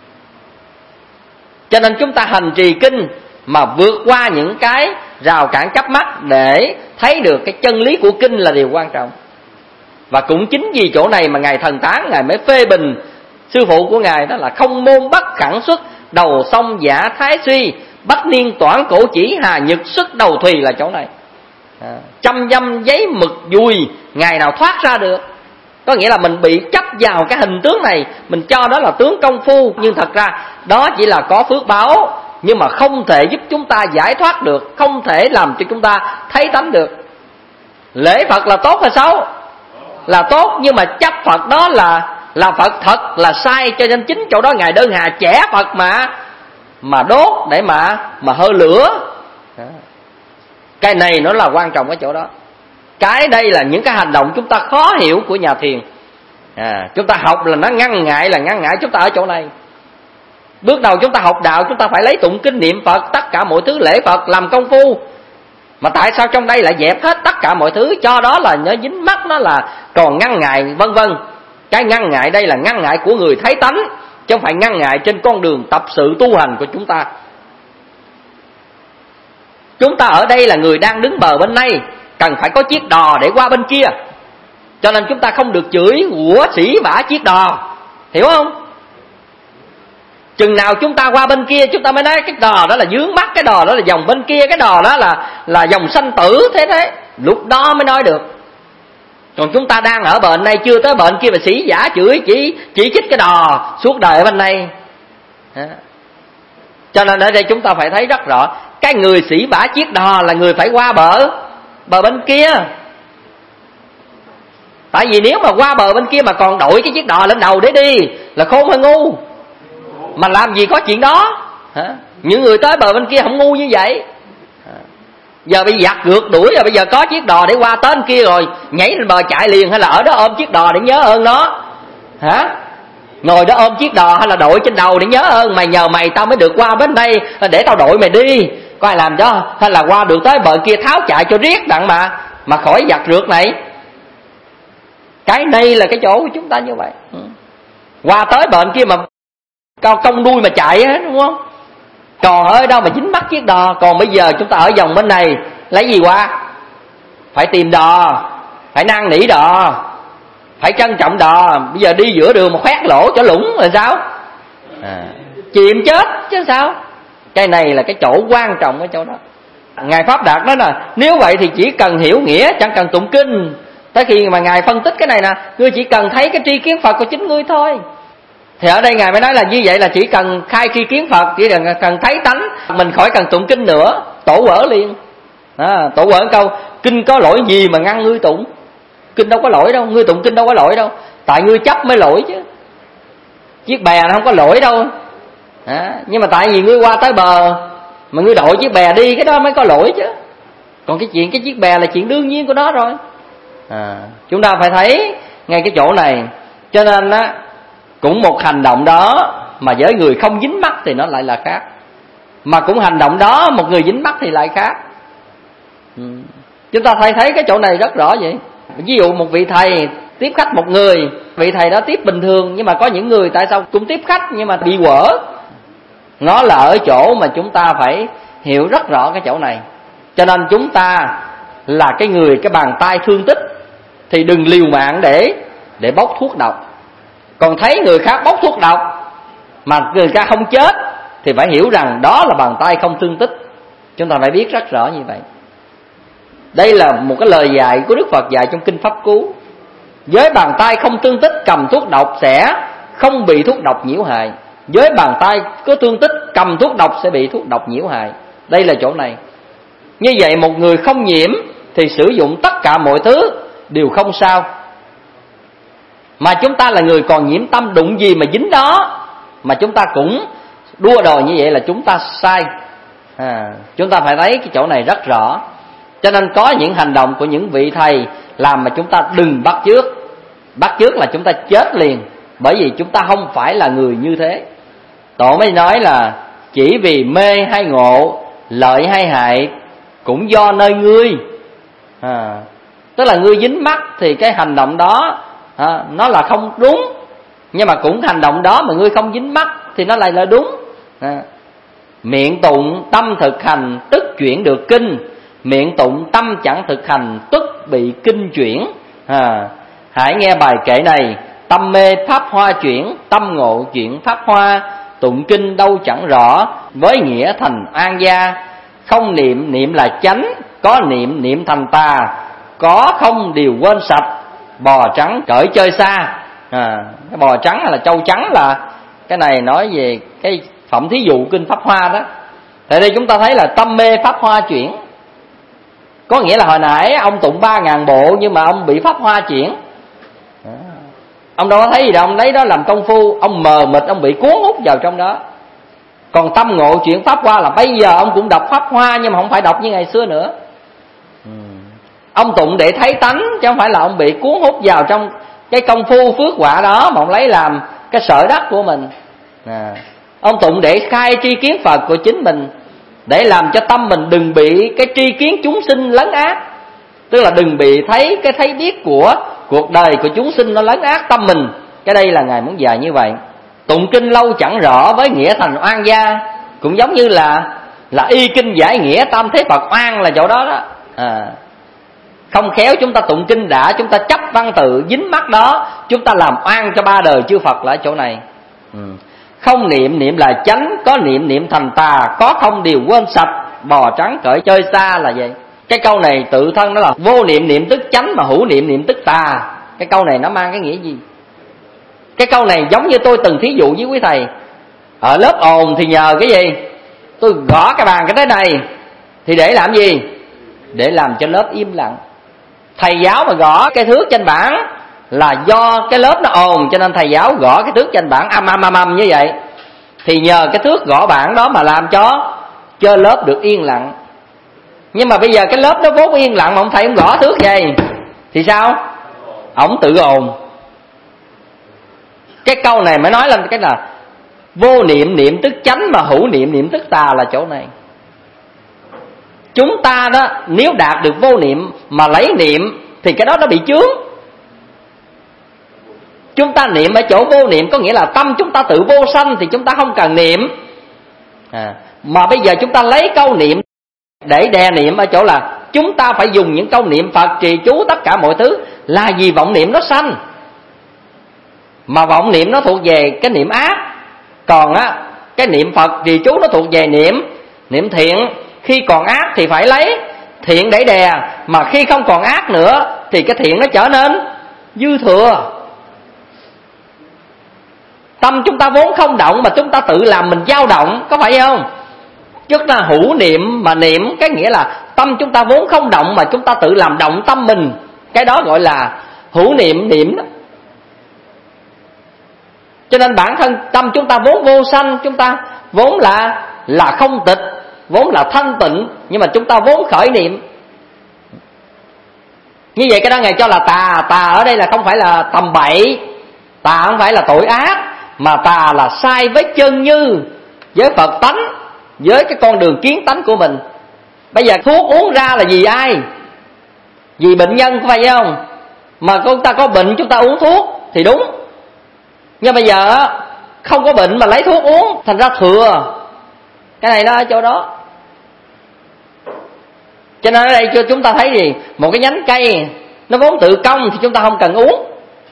Cho nên chúng ta hành trì kinh mà vượt qua những cái rào cản chấp mắc để thấy được cái chân lý của kinh là điều quan trọng. Và cũng chính vì chỗ này mà Ngài Thần Tán Ngài mới phê bình sư phụ của Ngài, đó là không môn bất khẳng xuất, đầu sông giả thái suy, bách niên toản cổ chỉ, hà nhật xuất đầu thùy, là chỗ này. Trăm dăm giấy mực dùi, ngày nào thoát ra được. Có nghĩa là mình bị chấp vào cái hình tướng này, mình cho đó là tướng công phu, nhưng thật ra đó chỉ là có phước báo, nhưng mà không thể giúp chúng ta giải thoát được, không thể làm cho chúng ta thấy tánh được. Lễ Phật là tốt hay xấu? Là tốt, nhưng mà chấp Phật đó là Phật thật là sai. Cho nên chính chỗ đó Ngài Đơn Hà chẻ Phật mà đốt để mà hơ lửa. Cái này nó là quan trọng ở chỗ đó. Cái đây là những cái hành động chúng ta khó hiểu của nhà thiền. Chúng ta học là nó ngăn ngại, chúng ta ở chỗ này. Bước đầu chúng ta học đạo, chúng ta phải lấy tụng kinh niệm Phật, tất cả mọi thứ lễ Phật làm công phu. Mà tại sao trong đây lại dẹp hết tất cả mọi thứ? Cho đó là nó dính mắt, nó là còn ngăn ngại vân vân. Cái ngăn ngại đây là ngăn ngại của người thấy tánh, chứ không phải ngăn ngại trên con đường tập sự tu hành của chúng ta. Chúng ta ở đây là người đang đứng bờ bên này, cần phải có chiếc đò để qua bên kia. Cho nên chúng ta không được chửi của sĩ vả chiếc đò, hiểu không? Chừng nào chúng ta qua bên kia, chúng ta mới nói cái đò đó là vướng mắc, cái đò đó là dòng bên kia, cái đò đó là dòng sanh tử, thế lúc đó mới nói được. Còn chúng ta đang ở bên này, chưa tới bên kia mà sĩ giả chửi chỉ trích cái đò suốt đời ở bên này. Cho nên ở đây chúng ta phải thấy rất rõ, cái người sĩ vả chiếc đò là người phải qua bờ bên kia. Tại vì nếu mà qua bờ bên kia mà còn đội cái chiếc đò lên đầu để đi là khôn hay ngu? Mà làm gì có chuyện đó. Những người tới bờ bên kia không ngu như vậy. Giờ bị giặc rượt đuổi rồi, bây giờ có chiếc đò để qua tới bên kia rồi, nhảy lên bờ chạy liền, hay là ở đó ôm chiếc đò để nhớ ơn nó? Ngồi đó ôm chiếc đò hay là đội trên đầu để nhớ ơn mày, nhờ mày tao mới được qua bên đây, để tao đội mày đi, có ai làm cho? Hay là qua được tới bờ kia tháo chạy cho riết đặng mà khỏi giặc rượt này. Cái này là cái chỗ của chúng ta như vậy. Qua tới bên kia mà cao công đuôi mà chạy á, đúng không? Còn ở đâu mà dính mắc chiếc đò. Còn bây giờ chúng ta ở vòng bên này lấy gì qua? phải tìm đò, phải năn nỉ đò, phải trân trọng đò. Bây giờ đi giữa đường mà khoét lỗ chỗ lũng là sao? Chìm chết chứ sao? Cái này là cái chỗ quan trọng ở chỗ đó. Ngài Pháp Đạt nói là nếu vậy thì chỉ cần hiểu nghĩa, chẳng cần tụng kinh. Tới khi mà Ngài phân tích cái này nè, ngươi chỉ cần thấy cái tri kiến Phật của chính ngươi thôi. Thì ở đây Ngài mới nói là như vậy là chỉ cần khai tri kiến Phật, chỉ cần thấy tánh, mình khỏi cần tụng kinh nữa. Tổ vỡ liền. Tổ vỡ câu kinh có lỗi gì mà ngăn ngươi tụng? Kinh đâu có lỗi đâu, ngươi tụng kinh đâu có lỗi đâu. Tại ngươi chấp mới lỗi chứ. Chiếc bè nó không có lỗi đâu. Nhưng mà tại vì ngươi qua tới bờ mà ngươi đội chiếc bè đi, cái đó mới có lỗi chứ. Còn cái chiếc bè là chuyện đương nhiên của nó rồi. Chúng ta phải thấy ngay cái chỗ này. Cho nên á, cũng một hành động đó mà với người không dính mắc thì nó lại là khác. Mà cũng hành động đó một người dính mắc thì lại khác. Chúng ta thấy cái chỗ này rất rõ vậy. Ví dụ một vị thầy tiếp khách một người, vị thầy đó tiếp bình thường, nhưng mà có những người tại sao cũng tiếp khách nhưng mà bị quở. Nó là ở chỗ mà chúng ta phải hiểu rất rõ cái chỗ này. Cho nên chúng ta là cái người cái bàn tay thương tích thì đừng liều mạng để bốc thuốc độc. Còn thấy người khác bốc thuốc độc mà người ta không chết thì phải hiểu rằng đó là bàn tay không thương tích. Chúng ta phải biết rất rõ như vậy. Đây là một cái lời dạy của Đức Phật dạy trong Kinh Pháp Cú. Với bàn tay không thương tích cầm thuốc độc sẽ không bị thuốc độc nhiễu hại. Với bàn tay có thương tích cầm thuốc độc sẽ bị thuốc độc nhiễu hại. Đây là chỗ này. Như vậy một người không nhiễm thì sử dụng tất cả mọi thứ đều không sao. Mà chúng ta là người còn nhiễm tâm, đụng gì mà dính đó mà chúng ta cũng đua đòi như vậy là chúng ta sai. Chúng ta phải thấy cái chỗ này rất rõ. Cho nên có những hành động của những vị thầy làm mà chúng ta đừng bắt chước. Bắt chước là chúng ta chết liền. Bởi vì chúng ta không phải là người như thế. Tổ mới nói là chỉ vì mê hay ngộ, lợi hay hại cũng do nơi ngươi. Tức là ngươi dính mắc thì cái hành động đó nó là không đúng. Nhưng mà cũng hành động đó mà ngươi không dính mắc thì nó lại là đúng. Miệng tụng tâm thực hành tức chuyển được kinh, miệng tụng tâm chẳng thực hành tức bị kinh chuyển. Hãy nghe bài kệ này, tâm mê pháp hoa chuyển, tâm ngộ chuyển pháp hoa. Tụng kinh đâu chẳng rõ, với nghĩa thành an gia. Không niệm niệm là chánh, có niệm niệm thành tà. Có không đều quên sạch, bò trắng cởi chơi xa. Cái bò trắng hay là trâu trắng là cái này nói về cái phẩm thí dụ kinh Pháp Hoa đó. Tại đây chúng ta thấy là tâm mê pháp hoa chuyển. Có nghĩa là hồi nãy ông tụng 3.000 bộ nhưng mà ông bị pháp hoa chuyển. Ông đâu có thấy gì đâu, ông lấy đó làm công phu, ông mờ mịt, ông bị cuốn hút vào trong đó. Còn tâm ngộ chuyển pháp hoa là bây giờ ông cũng đọc pháp hoa nhưng mà không phải đọc như ngày xưa nữa. Ông tụng để thấy tánh chứ không phải là ông bị cuốn hút vào trong cái công phu phước quả đó mà ông lấy làm cái sở đắc của mình. Ông tụng để khai tri kiến Phật của chính mình, để làm cho tâm mình đừng bị cái tri kiến chúng sinh lấn át. Tức là đừng bị thấy cái thấy biết của cuộc đời của chúng sinh nó lấn át tâm mình. Cái đây là Ngài muốn dạy như vậy. Tụng kinh lâu chẳng rõ với nghĩa thành oan gia. Cũng giống như là y kinh giải nghĩa tam thế Phật oan là chỗ đó đó. Không khéo chúng ta tụng kinh đã, chúng ta chấp văn tự dính mắc đó, chúng ta làm oan cho ba đời chư Phật là ở chỗ này. Không niệm niệm là chánh, có niệm niệm thành tà. Có không đều quên sạch, bò trắng cởi chơi xa là vậy. Cái câu này tự thân nó là vô niệm niệm tức chánh mà hữu niệm niệm tức tà. Cái câu này nó mang cái nghĩa gì? Cái câu này giống như tôi từng thí dụ với quý thầy. Ở lớp ồn thì nhờ cái gì? Tôi gõ cái bàn cái thế này thì để làm gì? Để làm cho lớp im lặng. Thầy giáo mà gõ cái thước trên bảng là do cái lớp nó ồn, cho nên thầy giáo gõ cái thước trên bảng âm như vậy. Thì nhờ cái thước gõ bảng đó mà làm cho lớp được yên lặng. Nhưng mà bây giờ cái lớp nó vốn yên lặng mà ông thầy ông gõ thước vậy thì sao? Ổng tự ồn. Cái câu này mới nói lên cái là vô niệm niệm tức chánh mà hữu niệm niệm tức tà là chỗ này. Chúng ta đó nếu đạt được vô niệm mà lấy niệm thì cái đó nó bị chướng. Chúng ta niệm ở chỗ vô niệm có nghĩa là tâm chúng ta tự vô sanh thì chúng ta không cần niệm. Mà bây giờ chúng ta lấy câu niệm để đè niệm ở chỗ là chúng ta phải dùng những câu niệm Phật trì chú tất cả mọi thứ là vì vọng niệm nó sanh. Mà vọng niệm nó thuộc về cái niệm ác. Còn cái niệm Phật trì chú nó thuộc về niệm thiện. Khi còn ác thì phải lấy thiện để đè, mà khi không còn ác nữa thì cái thiện nó trở nên dư thừa. Tâm chúng ta vốn không động mà chúng ta tự làm mình dao động, có phải không? Tức là hữu niệm mà niệm, cái nghĩa là tâm chúng ta vốn không động mà chúng ta tự làm động tâm mình. Cái đó gọi là hữu niệm đó. Cho nên bản thân tâm chúng ta vốn vô sanh, chúng ta vốn là không tịch, vốn là thanh tịnh, nhưng mà chúng ta vốn khởi niệm. Như vậy cái đó Ngài cho là tà. Tà ở đây là không phải là tầm bậy, tà không phải là tội ác, mà tà là sai với chân như, với Phật tánh, với cái con đường kiến tánh của mình. Bây giờ thuốc uống ra là vì ai? Vì bệnh nhân, có phải không? Mà chúng ta có bệnh chúng ta uống thuốc thì đúng. Nhưng bây giờ không có bệnh mà lấy thuốc uống, thành ra thừa. Cái này nó ở chỗ đó. Cho nên ở đây cho chúng ta thấy gì? Một cái nhánh cây nó vốn tự cong thì chúng ta không cần uống.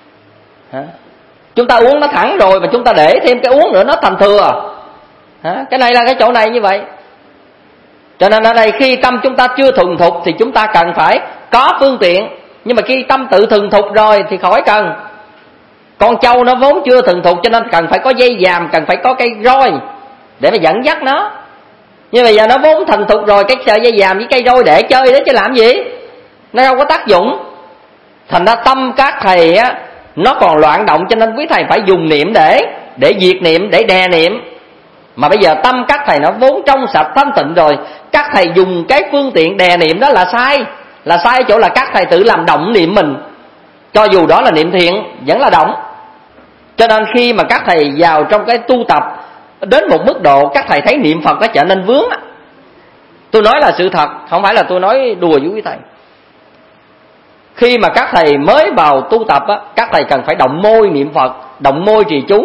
Chúng ta uống nó thẳng rồi mà chúng ta để thêm cái uống nữa nó thành thừa. Cái này là cái chỗ này như vậy. Cho nên ở đây khi tâm chúng ta chưa thuần thục thì chúng ta cần phải có phương tiện. Nhưng mà khi tâm tự thuần thục rồi thì khỏi cần. Con trâu nó vốn chưa thuần thục cho nên cần phải có dây dàm, cần phải có cây roi để mà dẫn dắt nó. Nhưng bây giờ nó vốn thành thục rồi, cái sợi dây dàm với cây roi để chơi đó chứ làm gì? Nó đâu có tác dụng. Thành ra tâm các thầy nó còn loạn động, cho nên quý thầy phải dùng niệm để diệt niệm, để đè niệm. Mà bây giờ tâm các thầy nó vốn trong sạch thanh tịnh rồi, các thầy dùng cái phương tiện đè niệm đó là sai. Là sai ở chỗ là các thầy tự làm động niệm mình, cho dù đó là niệm thiện vẫn là động. Cho nên khi mà các thầy vào trong cái tu tập đến một mức độ, các thầy thấy niệm Phật nó trở nên vướng. Tôi nói là sự thật, không phải là tôi nói đùa với quý thầy. Khi mà các thầy mới vào tu tập các thầy cần phải động môi niệm Phật, động môi trì chú.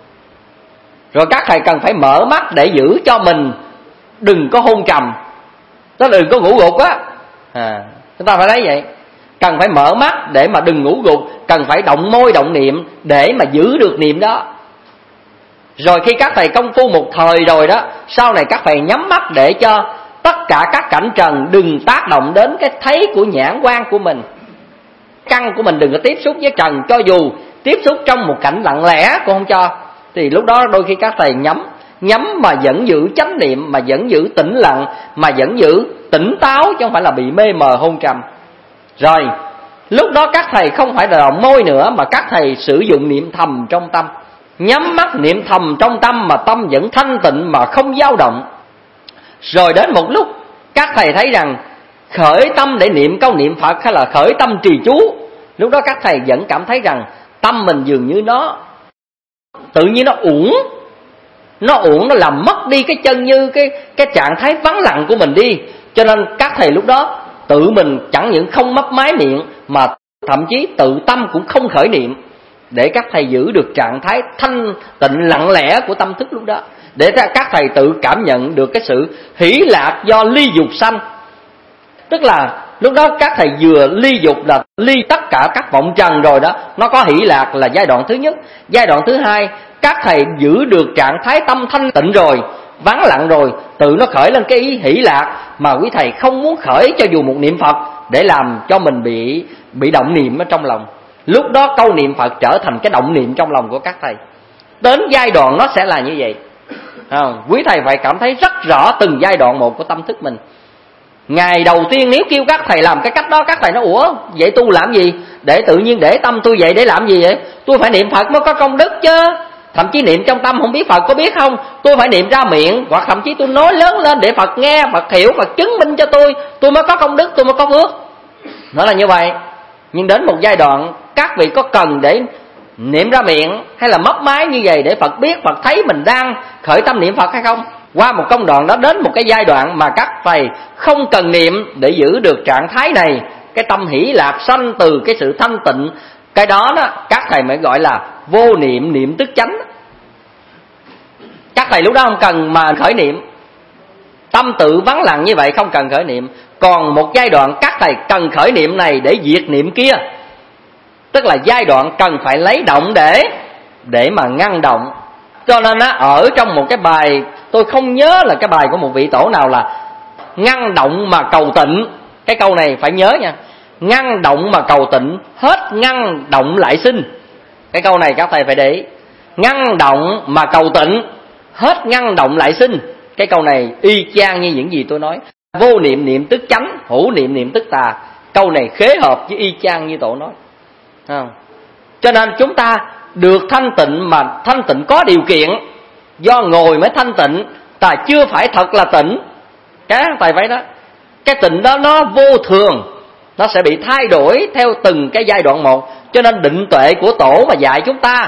Rồi các thầy cần phải mở mắt để giữ cho mình đừng có hôn trầm, tức là đừng có ngủ gục chúng ta phải thấy vậy. Cần phải mở mắt để mà đừng ngủ gục, cần phải động môi động niệm để mà giữ được niệm đó. Rồi khi các thầy công phu một thời rồi đó, sau này các thầy nhắm mắt để cho tất cả các cảnh trần đừng tác động đến cái thấy của nhãn quan của mình. Căn của mình đừng có tiếp xúc với trần, cho dù tiếp xúc trong một cảnh lặng lẽ cũng không cho. Thì lúc đó đôi khi các thầy nhắm mà vẫn giữ chánh niệm, mà vẫn giữ tĩnh lặng, mà vẫn giữ tỉnh táo, chứ không phải là bị mê mờ hôn trầm. Rồi lúc đó các thầy không phải là động môi nữa, mà các thầy sử dụng niệm thầm trong tâm. Nhắm mắt niệm thầm trong tâm mà tâm vẫn thanh tịnh mà không dao động. Rồi đến một lúc các thầy thấy rằng khởi tâm để niệm câu niệm Phật hay là khởi tâm trì chú, lúc đó các thầy vẫn cảm thấy rằng tâm mình dường như nó tự nhiên nó uổng, nó làm mất đi cái chân như cái trạng thái vắng lặng của mình đi. Cho nên các thầy lúc đó tự mình chẳng những không mấp mái miệng mà thậm chí tự tâm cũng không khởi niệm, để các thầy giữ được trạng thái thanh tịnh lặng lẽ của tâm thức lúc đó, để các thầy tự cảm nhận được cái sự hỷ lạc do ly dục sanh. Tức là lúc đó các thầy vừa ly dục là ly tất cả các vọng trần rồi đó, nó có hỷ lạc là giai đoạn thứ nhất. Giai đoạn thứ hai, các thầy giữ được trạng thái tâm thanh tịnh rồi, vắng lặng rồi, tự nó khởi lên cái ý hỷ lạc mà quý thầy không muốn khởi cho dù một niệm Phật, để làm cho mình bị động niệm ở trong lòng. Lúc đó câu niệm Phật trở thành cái động niệm trong lòng của các thầy. Đến giai đoạn nó sẽ là như vậy. Quý thầy phải cảm thấy rất rõ từng giai đoạn một của tâm thức mình. Ngày đầu tiên nếu kêu các thầy làm cái cách đó, các thầy nói ủa vậy tu làm gì? Để tự nhiên để tâm tôi vậy để làm gì vậy? Tôi phải niệm Phật mới có công đức chứ. Thậm chí niệm trong tâm không biết Phật có biết không, tôi phải niệm ra miệng, hoặc thậm chí tôi nói lớn lên để Phật nghe, Phật hiểu, Phật chứng minh cho tôi mới có công đức, tôi mới có phước. Nó là như vậy. Nhưng đến một giai đoạn các vị có cần để niệm ra miệng hay là mấp mái như vậy để Phật biết, Phật thấy mình đang khởi tâm niệm Phật hay không? Qua một công đoạn đó, đến một cái giai đoạn mà các thầy không cần niệm để giữ được trạng thái này, cái tâm hỷ lạc sanh từ cái sự thanh tịnh, cái đó các thầy mới gọi là vô niệm, niệm tức chánh. Các thầy lúc đó không cần mà khởi niệm, tâm tự vắng lặng như vậy không cần khởi niệm. còn một giai đoạn các thầy cần khởi niệm này để diệt niệm kia. Tức là giai đoạn cần phải lấy động để mà ngăn động. Cho nên ở trong một cái bài, tôi không nhớ là cái bài của một vị tổ nào là ngăn động mà cầu tịnh. Cái câu này phải nhớ nha. Ngăn động mà cầu tịnh, hết ngăn động lại sinh. Cái câu này các thầy phải để ý. Ngăn động mà cầu tịnh, hết ngăn động lại sinh. Cái câu này y chang như những gì tôi nói. Vô niệm niệm tức chánh, hữu niệm niệm tức tà. Câu này khế hợp với y chang như tổ nói. Cho nên chúng ta được thanh tịnh, mà thanh tịnh có điều kiện. Do ngồi mới thanh tịnh, ta chưa phải thật là tịnh. Các thầy phải đó, cái tịnh đó nó vô thường, nó sẽ bị thay đổi theo từng cái giai đoạn một. Cho nên định tuệ của tổ mà dạy chúng ta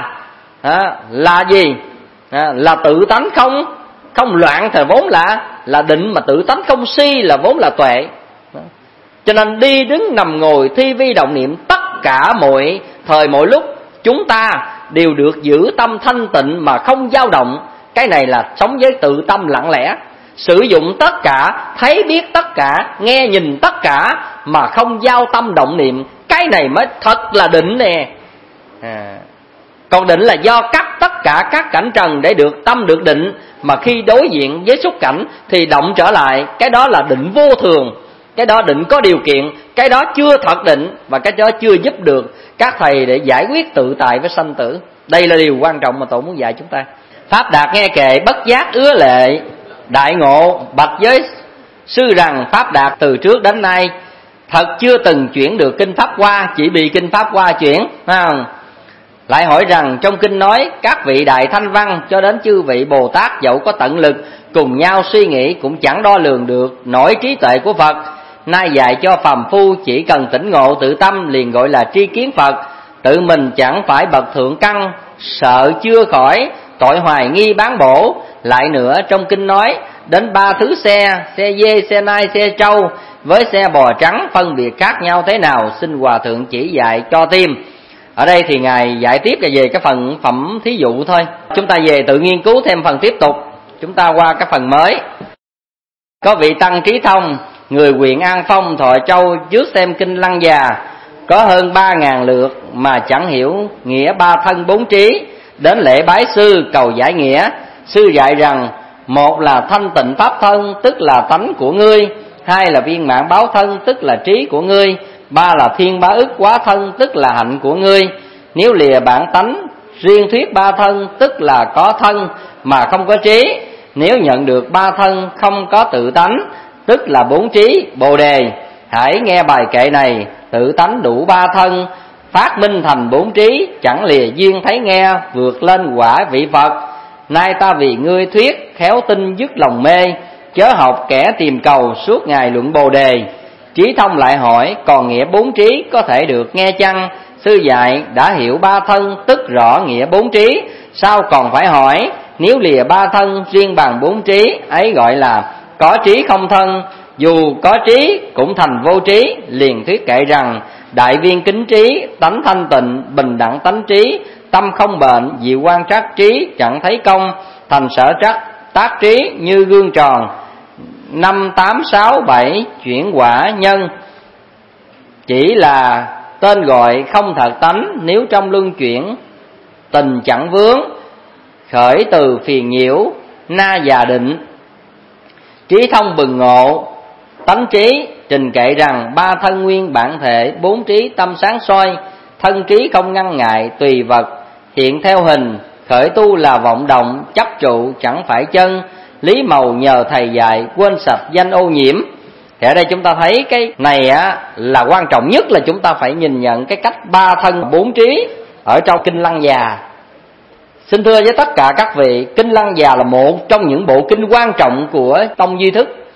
là gì? Là tự tánh không loạn thì vốn là định, mà tự tánh không si là vốn là tuệ. Cho nên đi đứng nằm ngồi thi vi động niệm, tất cả mọi thời mọi lúc chúng ta đều được giữ tâm thanh tịnh mà không dao động. Cái này là sống với tự tâm lặng lẽ, sử dụng tất cả, thấy biết tất cả, nghe nhìn tất cả mà không giao tâm động niệm. Cái này mới thật là định nè. Còn định là do cắt tất cả các cảnh trần để được tâm được định, mà khi đối diện với xúc cảnh thì động trở lại. Cái đó là định vô thường, cái đó định có điều kiện, cái đó chưa thật định, và cái đó chưa giúp được các thầy để giải quyết tự tại với sanh tử. Đây là điều quan trọng mà tổ muốn dạy chúng ta. Pháp Đạt nghe kệ bất giác ứa lệ, đại ngộ bạch với sư rằng Pháp Đạt từ trước đến nay thật chưa từng chuyển được kinh Pháp Hoa, chỉ bị kinh Pháp Hoa chuyển, phải không? Lại hỏi rằng trong kinh nói các vị đại thanh văn cho đến chư vị Bồ Tát dẫu có tận lực cùng nhau suy nghĩ cũng chẳng đo lường được nổi trí tuệ của Phật. Nay dạy cho phàm phu chỉ cần tỉnh ngộ tự tâm liền gọi là tri kiến Phật. Tự mình chẳng phải bậc thượng căn, sợ chưa khỏi tội hoài nghi bán bổ. Lại nữa trong kinh nói đến 3 thứ xe dê, xe nai, xe trâu với xe bò trắng phân biệt khác nhau thế nào, xin Hòa Thượng chỉ dạy cho thêm. Ở đây thì Ngài giải tiếp là về cái phần phẩm thí dụ thôi. Chúng ta về tự nghiên cứu thêm phần tiếp tục. Chúng ta qua cái phần mới. Có vị tăng Trí Thông, người huyện An Phong, Thọ Châu, trước xem kinh Lăng Già, có hơn 3.000 lượt mà chẳng hiểu nghĩa ba thân bốn trí. Đến lễ bái sư cầu giải nghĩa. Sư dạy rằng một là thanh tịnh pháp thân, tức là tánh của ngươi. Hai là viên mãn báo thân, tức là trí của ngươi. Ba là thiên bá ức quá thân, tức là hạnh của ngươi. Nếu lìa bản tánh riêng thuyết ba thân, tức là có thân mà không có trí. Nếu nhận được ba thân không có tự tánh, tức là bốn trí Bồ đề. Hãy nghe bài kệ này, tự tánh đủ ba thân, phát minh thành bốn trí, chẳng lìa duyên thấy nghe, vượt lên quả vị Phật. Nay ta vì ngươi thuyết, khéo tin dứt lòng mê, chớ học kẻ tìm cầu suốt ngày luận Bồ đề. Trí Thông lại hỏi, còn nghĩa bốn trí có thể được nghe chăng? Sư dạy đã hiểu ba thân, tức rõ nghĩa bốn trí, sao còn phải hỏi? Nếu lìa ba thân riêng bằng bốn trí, ấy gọi là có trí không thân. Dù có trí cũng thành vô trí. Liền thuyết kệ rằng đại viên kính trí, tánh thanh tịnh, bình đẳng tánh trí, tâm không bệnh, diệu quan trắc trí, chẳng thấy công, thành sở trắc tác trí như gương tròn. 5, 8, 6, 7 chuyển quả nhân, chỉ là tên gọi không thật tánh. Nếu trong luân chuyển tình chẳng vướng, khởi từ phiền nhiễu na già định. Trí Thông bừng ngộ tánh trí, trình kệ rằng ba thân nguyên bản thể, bốn trí tâm sáng soi, thân trí không ngăn ngại tùy vật hiện theo hình. Khởi tu là vọng động, chấp trụ chẳng phải chân, lý màu nhờ thầy dạy, quên sạch danh ô nhiễm. Thì ở đây chúng ta thấy cái này là quan trọng nhất, là chúng ta phải nhìn nhận cái cách ba thân bốn trí ở trong kinh Lăng Già. Xin thưa với tất cả các vị, kinh Lăng Già là một trong những bộ kinh quan trọng của tông Duy Thức.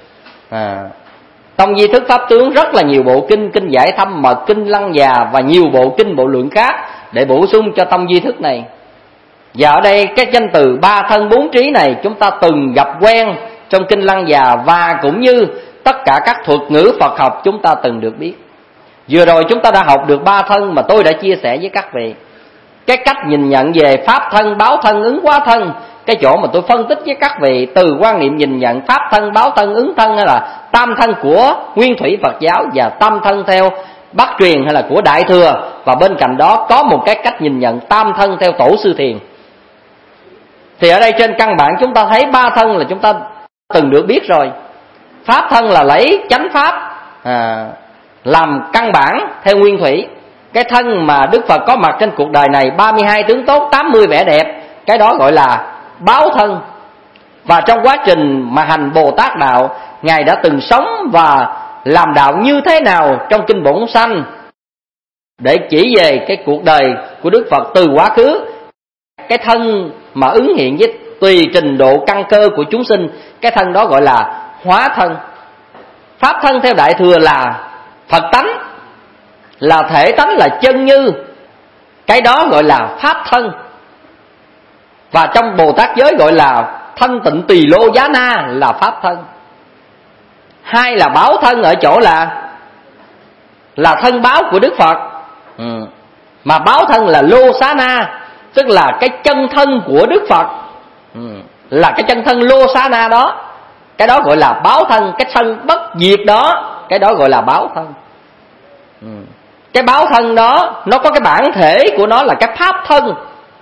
Tông Duy Thức pháp tướng rất là nhiều bộ kinh, kinh Giải Thâm Mật, kinh Lăng Già và nhiều bộ kinh bộ lượng khác để bổ sung cho tông Duy Thức này. Và ở đây cái danh từ ba thân bốn trí này chúng ta từng gặp quen trong kinh Lăng Già, và cũng như tất cả các thuật ngữ Phật học chúng ta từng được biết. Vừa rồi chúng ta đã học được ba thân mà tôi đã chia sẻ với các vị. Cái cách nhìn nhận về pháp thân, báo thân, ứng hóa thân, cái chỗ mà tôi phân tích với các vị từ quan niệm nhìn nhận pháp thân, báo thân, ứng thân hay là tam thân của nguyên thủy Phật giáo và tam thân theo Bắc truyền hay là của Đại thừa, và bên cạnh đó có một cái cách nhìn nhận tam thân theo Tổ sư Thiền. Thì ở đây trên căn bản chúng ta thấy ba thân là chúng ta từng được biết rồi. Pháp thân là lấy chánh pháp làm căn bản theo nguyên thủy. Cái thân mà Đức Phật có mặt trên cuộc đời này 32 tướng tốt, 80 vẻ đẹp, cái đó gọi là báo thân. Và trong quá trình mà hành Bồ Tát đạo, Ngài đã từng sống và làm đạo như thế nào trong Kinh Bổn Sanh, để chỉ về cái cuộc đời của Đức Phật từ quá khứ. Cái thân mà ứng hiện với tùy trình độ căn cơ của chúng sinh, cái thân đó gọi là hóa thân. Pháp thân theo Đại thừa là Phật tánh, là thể tánh, là chân như, cái đó gọi là pháp thân. Và trong Bồ Tát giới gọi là thanh tịnh tỳ lô giá na là pháp thân. Hai là báo thân ở chỗ là thân báo của Đức Phật. Mà báo thân là lô xá na, tức là cái chân thân của Đức Phật, là cái chân thân lô xá na đó, cái đó gọi là báo thân. Cái thân bất diệt đó, cái đó gọi là báo thân. Cái báo thân đó nó có cái bản thể của nó là cái pháp thân.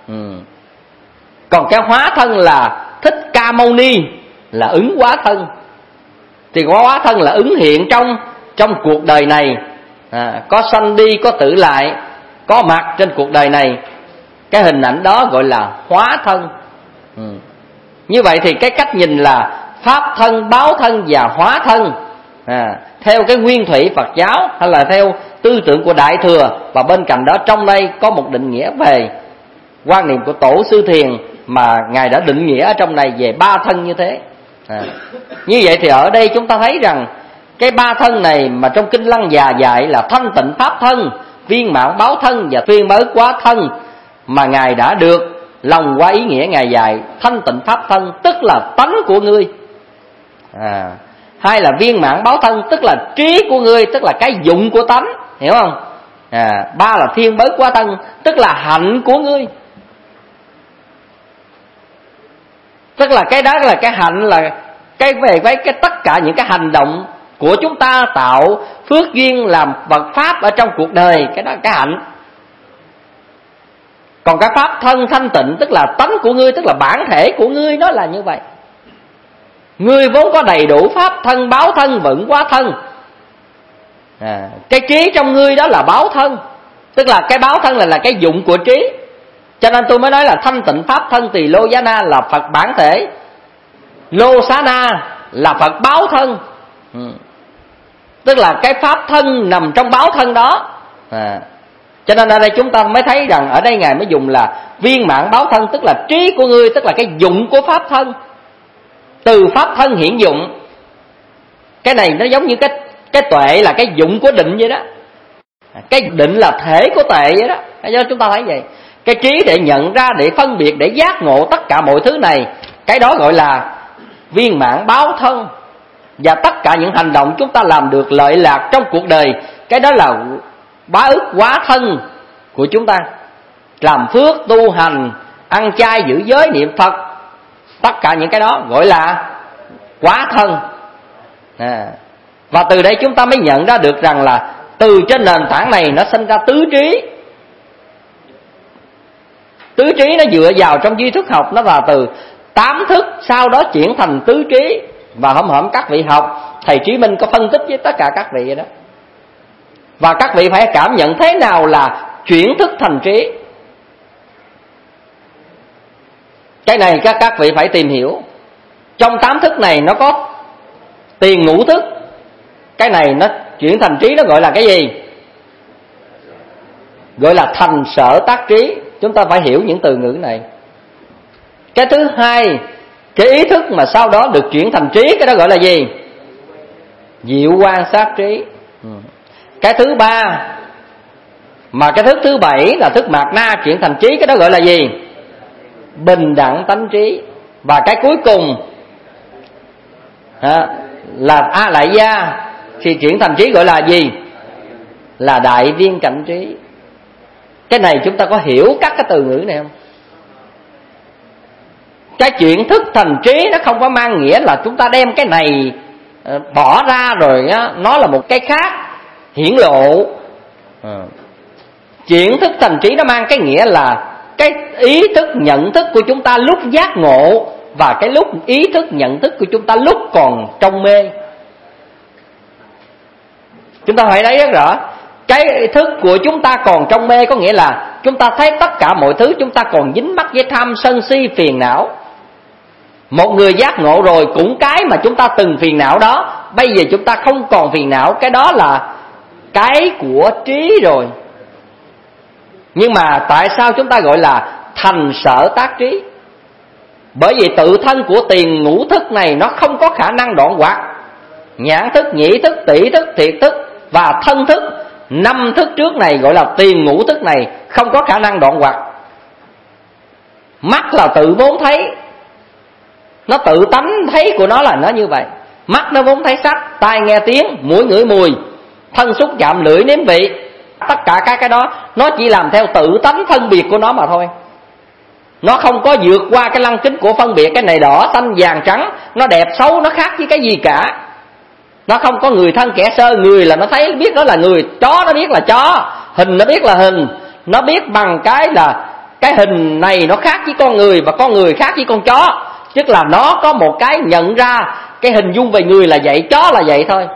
Còn cái hóa thân là Thích Ca Mâu Ni, là ứng hóa thân. Thì hóa thân là ứng hiện trong cuộc đời này, có sanh đi, có tử lại, có mặt trên cuộc đời này. Cái hình ảnh đó gọi là hóa thân. Như vậy thì cái cách nhìn là pháp thân, báo thân và hóa thân, theo cái nguyên thủy Phật giáo hay là theo tư tưởng của Đại thừa. Và bên cạnh đó trong đây có một định nghĩa về quan niệm của Tổ sư Thiền mà Ngài đã định nghĩa ở trong này về ba thân như thế. Như vậy thì ở đây chúng ta thấy rằng cái ba thân này mà trong Kinh Lăng Già dạy là thanh tịnh pháp thân, viên mãn báo thân và tuyên mới quá thân, mà Ngài đã được lòng qua ý nghĩa Ngài dạy thanh tịnh pháp thân tức là tánh của ngươi. Hai là viên mãn báo thân tức là trí của ngươi, tức là cái dụng của tánh, hiểu không? Ba là thiên bới quá thân tức là hạnh của ngươi. Tức là cái đó là cái hạnh, là cái về với cái tất cả những cái hành động của chúng ta tạo phước duyên làm Phật pháp ở trong cuộc đời, cái đó là cái hạnh. Còn cái pháp thân thanh tịnh tức là tánh của ngươi, tức là bản thể của ngươi, nó là như vậy. Ngươi vốn có đầy đủ pháp thân, báo thân, vững quá thân. Cái trí trong ngươi đó là báo thân, tức là cái báo thân là cái dụng của trí. Cho nên tôi mới nói là thanh tịnh pháp thân tỳ lô giá na là Phật bản thể, lô xá na là Phật báo thân. Tức là cái pháp thân nằm trong báo thân đó. Cho nên ở đây chúng ta mới thấy rằng ở đây Ngài mới dùng là viên mãn báo thân, tức là trí của ngươi, tức là cái dụng của pháp thân. Từ pháp thân hiển dụng. Cái này nó giống như cái tuệ là cái dụng của định vậy đó. Cái định là thể của tuệ vậy đó. Do chúng ta thấy vậy. Cái trí để nhận ra, để phân biệt, để giác ngộ tất cả mọi thứ này, cái đó gọi là viên mãn báo thân. Và tất cả những hành động chúng ta làm được lợi lạc trong cuộc đời, cái đó là bá ức quá thân của chúng ta. Làm phước, tu hành, ăn chay, giữ giới, niệm Phật, tất cả những cái đó gọi là quá thân. Và từ đây chúng ta mới nhận ra được rằng là từ trên nền tảng này nó sinh ra tứ trí. Tứ trí nó dựa vào trong duy thức học, nó là từ 8 thức, sau đó chuyển thành tứ trí. Và hổm các vị học, thầy Trí Minh có phân tích với tất cả các vị vậy đó. Và các vị phải cảm nhận thế nào là chuyển thức thành trí. Cái này các vị phải tìm hiểu. Trong 8 thức này nó có tiền ngũ thức. Cái này nó chuyển thành trí, nó gọi là cái gì? Gọi là thành sở tác trí. Chúng ta phải hiểu những từ ngữ này. Cái thứ hai, cái ý thức mà sau đó được chuyển thành trí, cái đó gọi là gì? Diệu quan sát trí. Cái thứ ba, mà cái thức thứ bảy là thức mạt na chuyển thành trí, cái đó gọi là gì? Bình đẳng tánh trí. Và cái cuối cùng là A Lại Gia thì chuyển thành trí gọi là gì? Là đại viên cảnh trí. Cái này chúng ta có hiểu các cái từ ngữ này không? Cái chuyển thức thành trí nó không có mang nghĩa là chúng ta đem cái này bỏ ra rồi nó là một cái khác hiển lộ. Chuyển thức thành trí nó mang cái nghĩa là cái ý thức nhận thức của chúng ta lúc giác ngộ và cái lúc ý thức nhận thức của chúng ta lúc còn trong mê. Chúng ta phải thấy rất rõ, cái thức của chúng ta còn trong mê có nghĩa là chúng ta thấy tất cả mọi thứ chúng ta còn dính mắc với tham sân si phiền não. Một người giác ngộ rồi cũng cái mà chúng ta từng phiền não đó, bây giờ chúng ta không còn phiền não, cái đó là cái của trí rồi. Nhưng mà tại sao chúng ta gọi là thành sở tác trí? Bởi vì tự thân của tiền ngũ thức này nó không có khả năng đoạn hoạch. Nhãn thức, nhĩ thức, tỷ thức, thiệt thức và thân thức, 5 thức trước này gọi là tiền ngũ thức này không có khả năng đoạn hoạch. Mắt là tự vốn thấy, nó tự tánh thấy của nó là nó như vậy. Mắt nó vốn thấy sắc, tai nghe tiếng, mũi ngửi mùi, thân xúc chạm, lưỡi nếm vị. Tất cả các cái đó nó chỉ làm theo tự tánh phân biệt của nó mà thôi. Nó không có vượt qua cái lăng kính của phân biệt cái này đỏ, xanh, vàng, trắng, nó đẹp, xấu, nó khác với cái gì cả. Nó không có người thân kẻ sơ. Người là nó thấy biết đó là người, chó nó biết là chó, hình nó biết là hình. Nó biết bằng cái là cái hình này nó khác với con người và con người khác với con chó. Tức là nó có một cái nhận ra cái hình dung về người là vậy, chó là vậy thôi.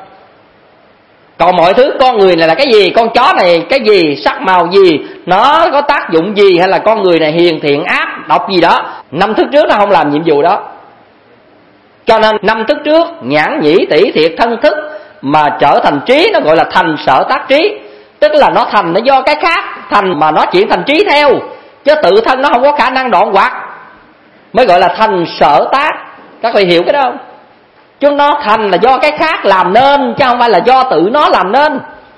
Còn mọi thứ con người này là cái gì, con chó này cái gì, sắc màu gì, nó có tác dụng gì, hay là con người này hiền thiện ác độc gì đó, 5 thức trước nó không làm nhiệm vụ đó. Cho nên 5 thức trước, nhãn nhĩ tỷ thiệt thân thức mà trở thành trí, nó gọi là thành sở tác trí. Tức là nó thành nó do cái khác thành mà nó chuyển thành trí theo, chứ tự thân nó không có khả năng đoạn hoạch, mới gọi là thành sở tác. Các vị hiểu cái đó không? Chứ nó thành là do cái khác làm nên, chứ không phải là do tự nó làm nên.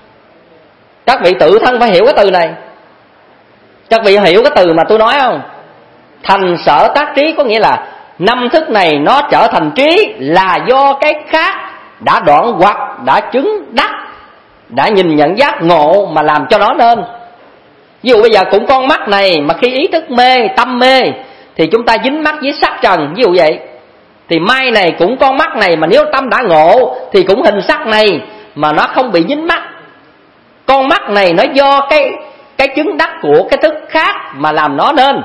Các vị tự thân phải hiểu cái từ này. Các vị hiểu cái từ mà tôi nói không? Thành sở tác trí có nghĩa là 5 thức này nó trở thành trí là do cái khác đã đoạn hoạch, đã chứng đắc, đã nhìn nhận giác ngộ mà làm cho nó nên. Ví dụ bây giờ cũng con mắt này mà khi ý thức mê, tâm mê thì chúng ta dính mắc với sắc trần, ví dụ vậy. Thì mai này cũng con mắt này mà nếu tâm đã ngộ thì cũng hình sắc này mà nó không bị dính mắc. Con mắt này nó do cái chứng đắc của cái thức khác mà làm nó nên.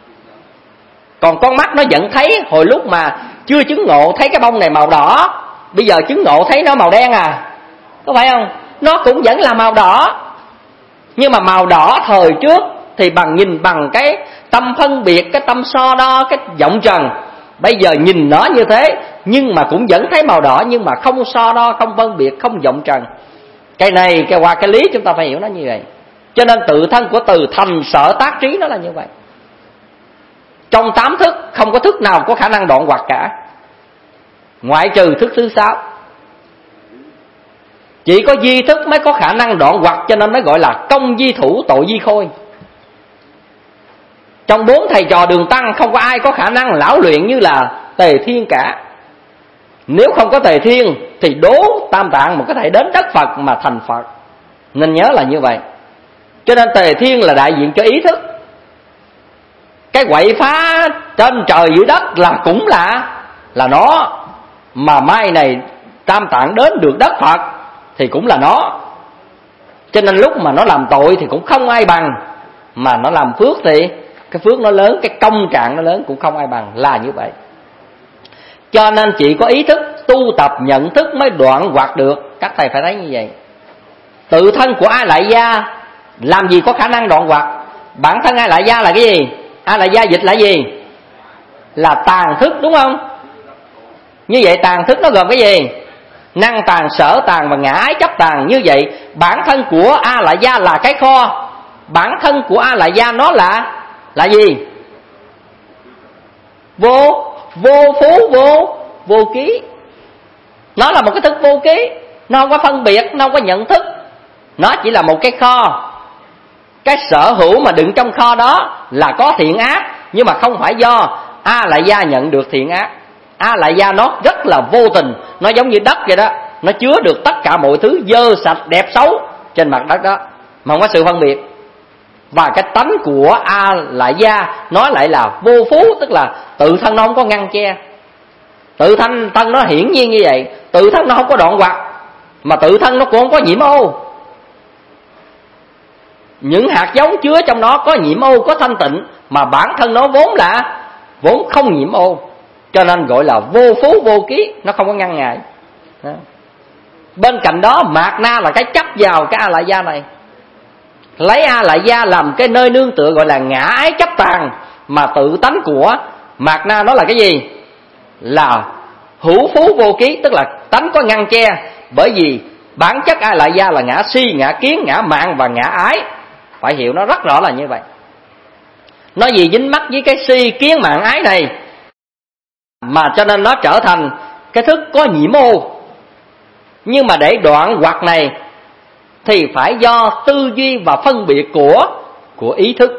Còn con mắt nó vẫn thấy hồi lúc mà chưa chứng ngộ thấy cái bông này màu đỏ, bây giờ chứng ngộ thấy nó màu đen à, có phải không? Nó cũng vẫn là màu đỏ, nhưng mà màu đỏ thời trước thì bằng nhìn bằng cái tâm phân biệt, cái tâm so đo, cái vọng trần. Bây giờ nhìn nó như thế nhưng mà cũng vẫn thấy màu đỏ, nhưng mà không so đo, không phân biệt, không vọng trần. Cái này qua cái lý chúng ta phải hiểu nó như vậy. Cho nên tự thân của từ thành sở tác trí nó là như vậy. Trong 8 thức không có thức nào có khả năng đoạn hoạch cả, ngoại trừ thức thứ 6. Chỉ có di thức mới có khả năng đoạn hoạch, cho nên mới gọi là công di thủ tội di khôi. Trong 4 thầy trò Đường Tăng không có ai có khả năng lão luyện như là Tề Thiên cả. Nếu không có Tề Thiên thì đố Tam Tạng mà có thể đến đất Phật mà thành Phật. Nên nhớ là như vậy. Cho nên Tề Thiên là đại diện cho ý thức. Cái quậy phá trên trời dưới đất là cũng là nó. Mà mai này Tam Tạng đến được đất Phật thì cũng là nó. Cho nên lúc mà nó làm tội thì cũng không ai bằng, mà nó làm phước thì cái phước nó lớn, cái công trạng nó lớn, cũng không ai bằng, là như vậy. Cho nên chỉ có ý thức tu tập nhận thức mới đoạn hoạch được. Các thầy phải thấy như vậy. Tự thân của A Lại Gia làm gì có khả năng đoạn hoạch? Bản thân A Lại Gia là cái gì? A Lại Gia dịch là gì? Là tàn thức, đúng không? Như vậy tàn thức nó gồm cái gì? Năng tàn, sở tàn và ngã ái chấp tàn. Như vậy bản thân của A Lại Gia là cái kho. Bản thân của A Lại Gia nó là gì? Vô phú, vô ký. Nó là một cái thức vô ký, nó không có phân biệt, nó không có nhận thức. Nó chỉ là một cái kho. Cái sở hữu mà đựng trong kho đó là có thiện ác, nhưng mà không phải do A Lại Gia nhận được thiện ác. A Lại Gia nó rất là vô tình, nó giống như đất vậy đó, nó chứa được tất cả mọi thứ dơ sạch đẹp xấu trên mặt đất đó, mà không có sự phân biệt. Và cái tánh của A Lại Gia nói lại là vô phú, tức là tự thân nó không có ngăn che, tự thân nó hiển nhiên như vậy, tự thân nó không có đoạn hoặc, mà tự thân nó cũng không có nhiễm ô. Những hạt giống chứa trong nó có nhiễm ô, có thanh tịnh, mà bản thân nó vốn không nhiễm ô, cho nên gọi là vô phú vô ký, nó không có ngăn ngại. Bên cạnh đó Mạt Na là cái chấp vào cái A Lại Gia này, lấy A Lại Gia làm cái nơi nương tựa, gọi là ngã ái chấp tàn. Mà tự tánh của Mạt Na đó là cái gì? Là hữu phú vô ký, tức là tánh có ngăn che. Bởi vì bản chất A Lại Gia là ngã si, ngã kiến, ngã mạn và ngã ái. Phải hiểu nó rất rõ là như vậy. Nó vì dính mắc với cái si, kiến, mạn, ái này, mà cho nên nó trở thành cái thức có nhiễm ô. Nhưng mà để đoạn hoặc này thì phải do tư duy và phân biệt của ý thức.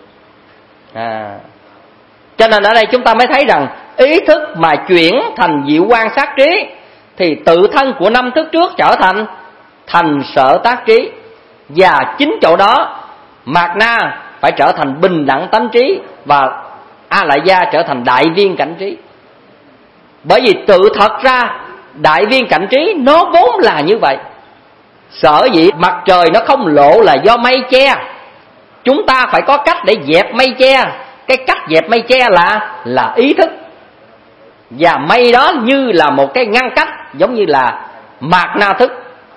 Cho nên ở đây chúng ta mới thấy rằng ý thức mà chuyển thành diệu quan sát trí thì tự thân của năm thức trước trở thành sở tác trí. Và chính chỗ đó Mạt Na phải trở thành bình đẳng tánh trí, và A Lại Gia trở thành đại viên cảnh trí. Bởi vì tự thật ra đại viên cảnh trí nó vốn là như vậy. Sở dĩ mặt trời nó không lộ là do mây che. Chúng ta phải có cách để dẹp mây che. Cái cách dẹp mây che là ý thức. Và mây đó như là một cái ngăn cách, giống như là Mạt Na thức.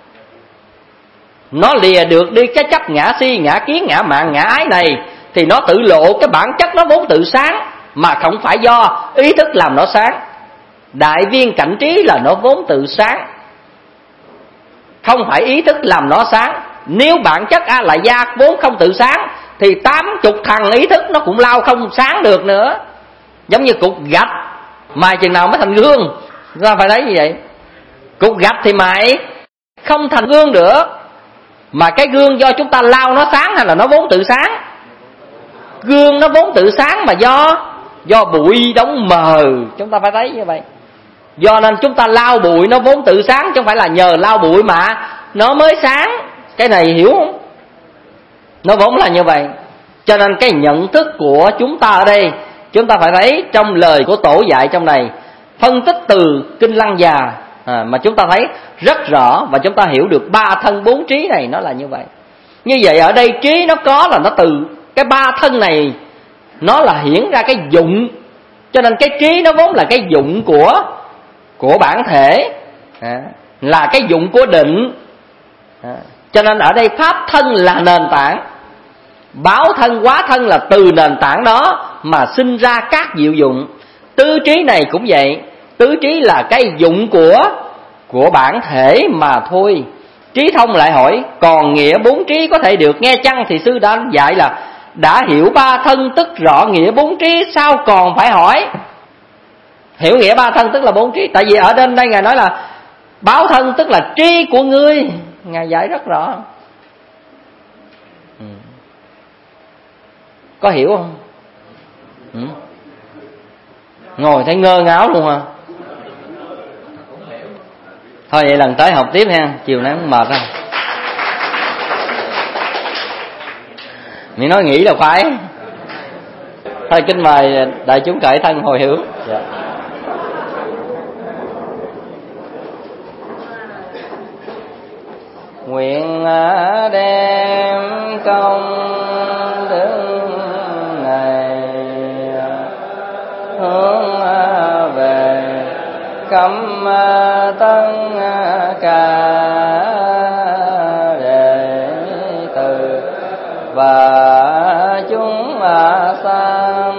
Nó lìa được đi cái chấp ngã si, ngã kiến, ngã mạn, ngã ái này, thì nó tự lộ cái bản chất nó vốn tự sáng, mà không phải do ý thức làm nó sáng. Đại viên cảnh trí là nó vốn tự sáng, không phải ý thức làm nó sáng. Nếu bản chất A Lại Gia vốn không tự sáng thì 80 thằng ý thức nó cũng lao không sáng được nữa. Giống như cục gạch mài chừng nào mới thành gương, ra phải thấy như vậy. Cục gạch thì mài không thành gương được. Mà cái gương do chúng ta lao nó sáng hay là nó vốn tự sáng? Gương nó vốn tự sáng mà do bụi đóng mờ, chúng ta phải thấy như vậy. Do nên chúng ta lau bụi nó vốn tự sáng, chứ không phải là nhờ lau bụi mà nó mới sáng. Cái này hiểu không? Nó vốn là như vậy. Cho nên cái nhận thức của chúng ta ở đây, chúng ta phải thấy trong lời của Tổ dạy trong này, phân tích từ Kinh Lăng Già mà chúng ta thấy rất rõ, và chúng ta hiểu được ba thân bốn trí này nó là như vậy. Như vậy ở đây trí nó có là nó từ cái ba thân này, nó là hiển ra cái dụng. Cho nên cái trí nó vốn là cái dụng của bản thể, là cái dụng của định. Cho nên ở đây pháp thân là nền tảng, báo thân hóa thân là từ nền tảng đó mà sinh ra các diệu dụng. Tứ trí này cũng vậy, tứ trí là cái dụng của bản thể mà thôi. Trí thông lại hỏi, còn nghĩa bốn trí có thể được nghe chăng? Thì sư đã dạy là đã hiểu ba thân tức rõ nghĩa bốn trí, sao còn phải hỏi? Hiểu nghĩa ba thân tức là bốn trí. Tại vì ở trên đây Ngài nói là báo thân tức là trí của ngươi, Ngài dạy rất rõ. Có hiểu không? Ngồi thấy ngơ ngáo luôn à. Thôi vậy lần tới học tiếp ha, chiều nay cũng mệt rồi. Mình nói nghĩ là phải. Thôi kính mời đại chúng cởi thân hồi hướng. Dạ. Nguyện đem công đức này hướng về cấm tân ca đệ tử và chúng sanh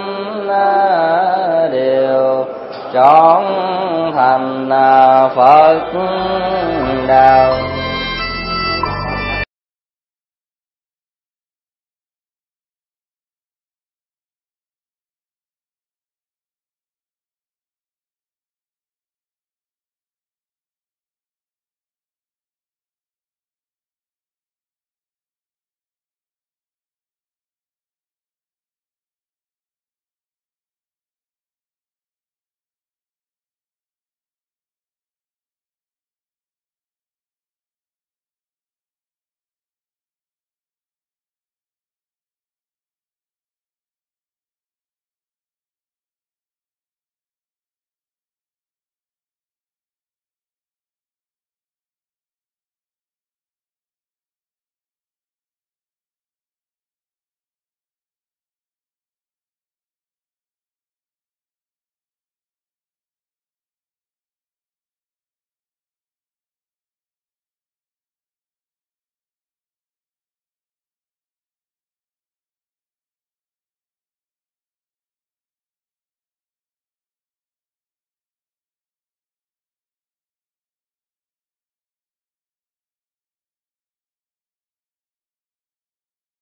đều trọn thành Phật đạo.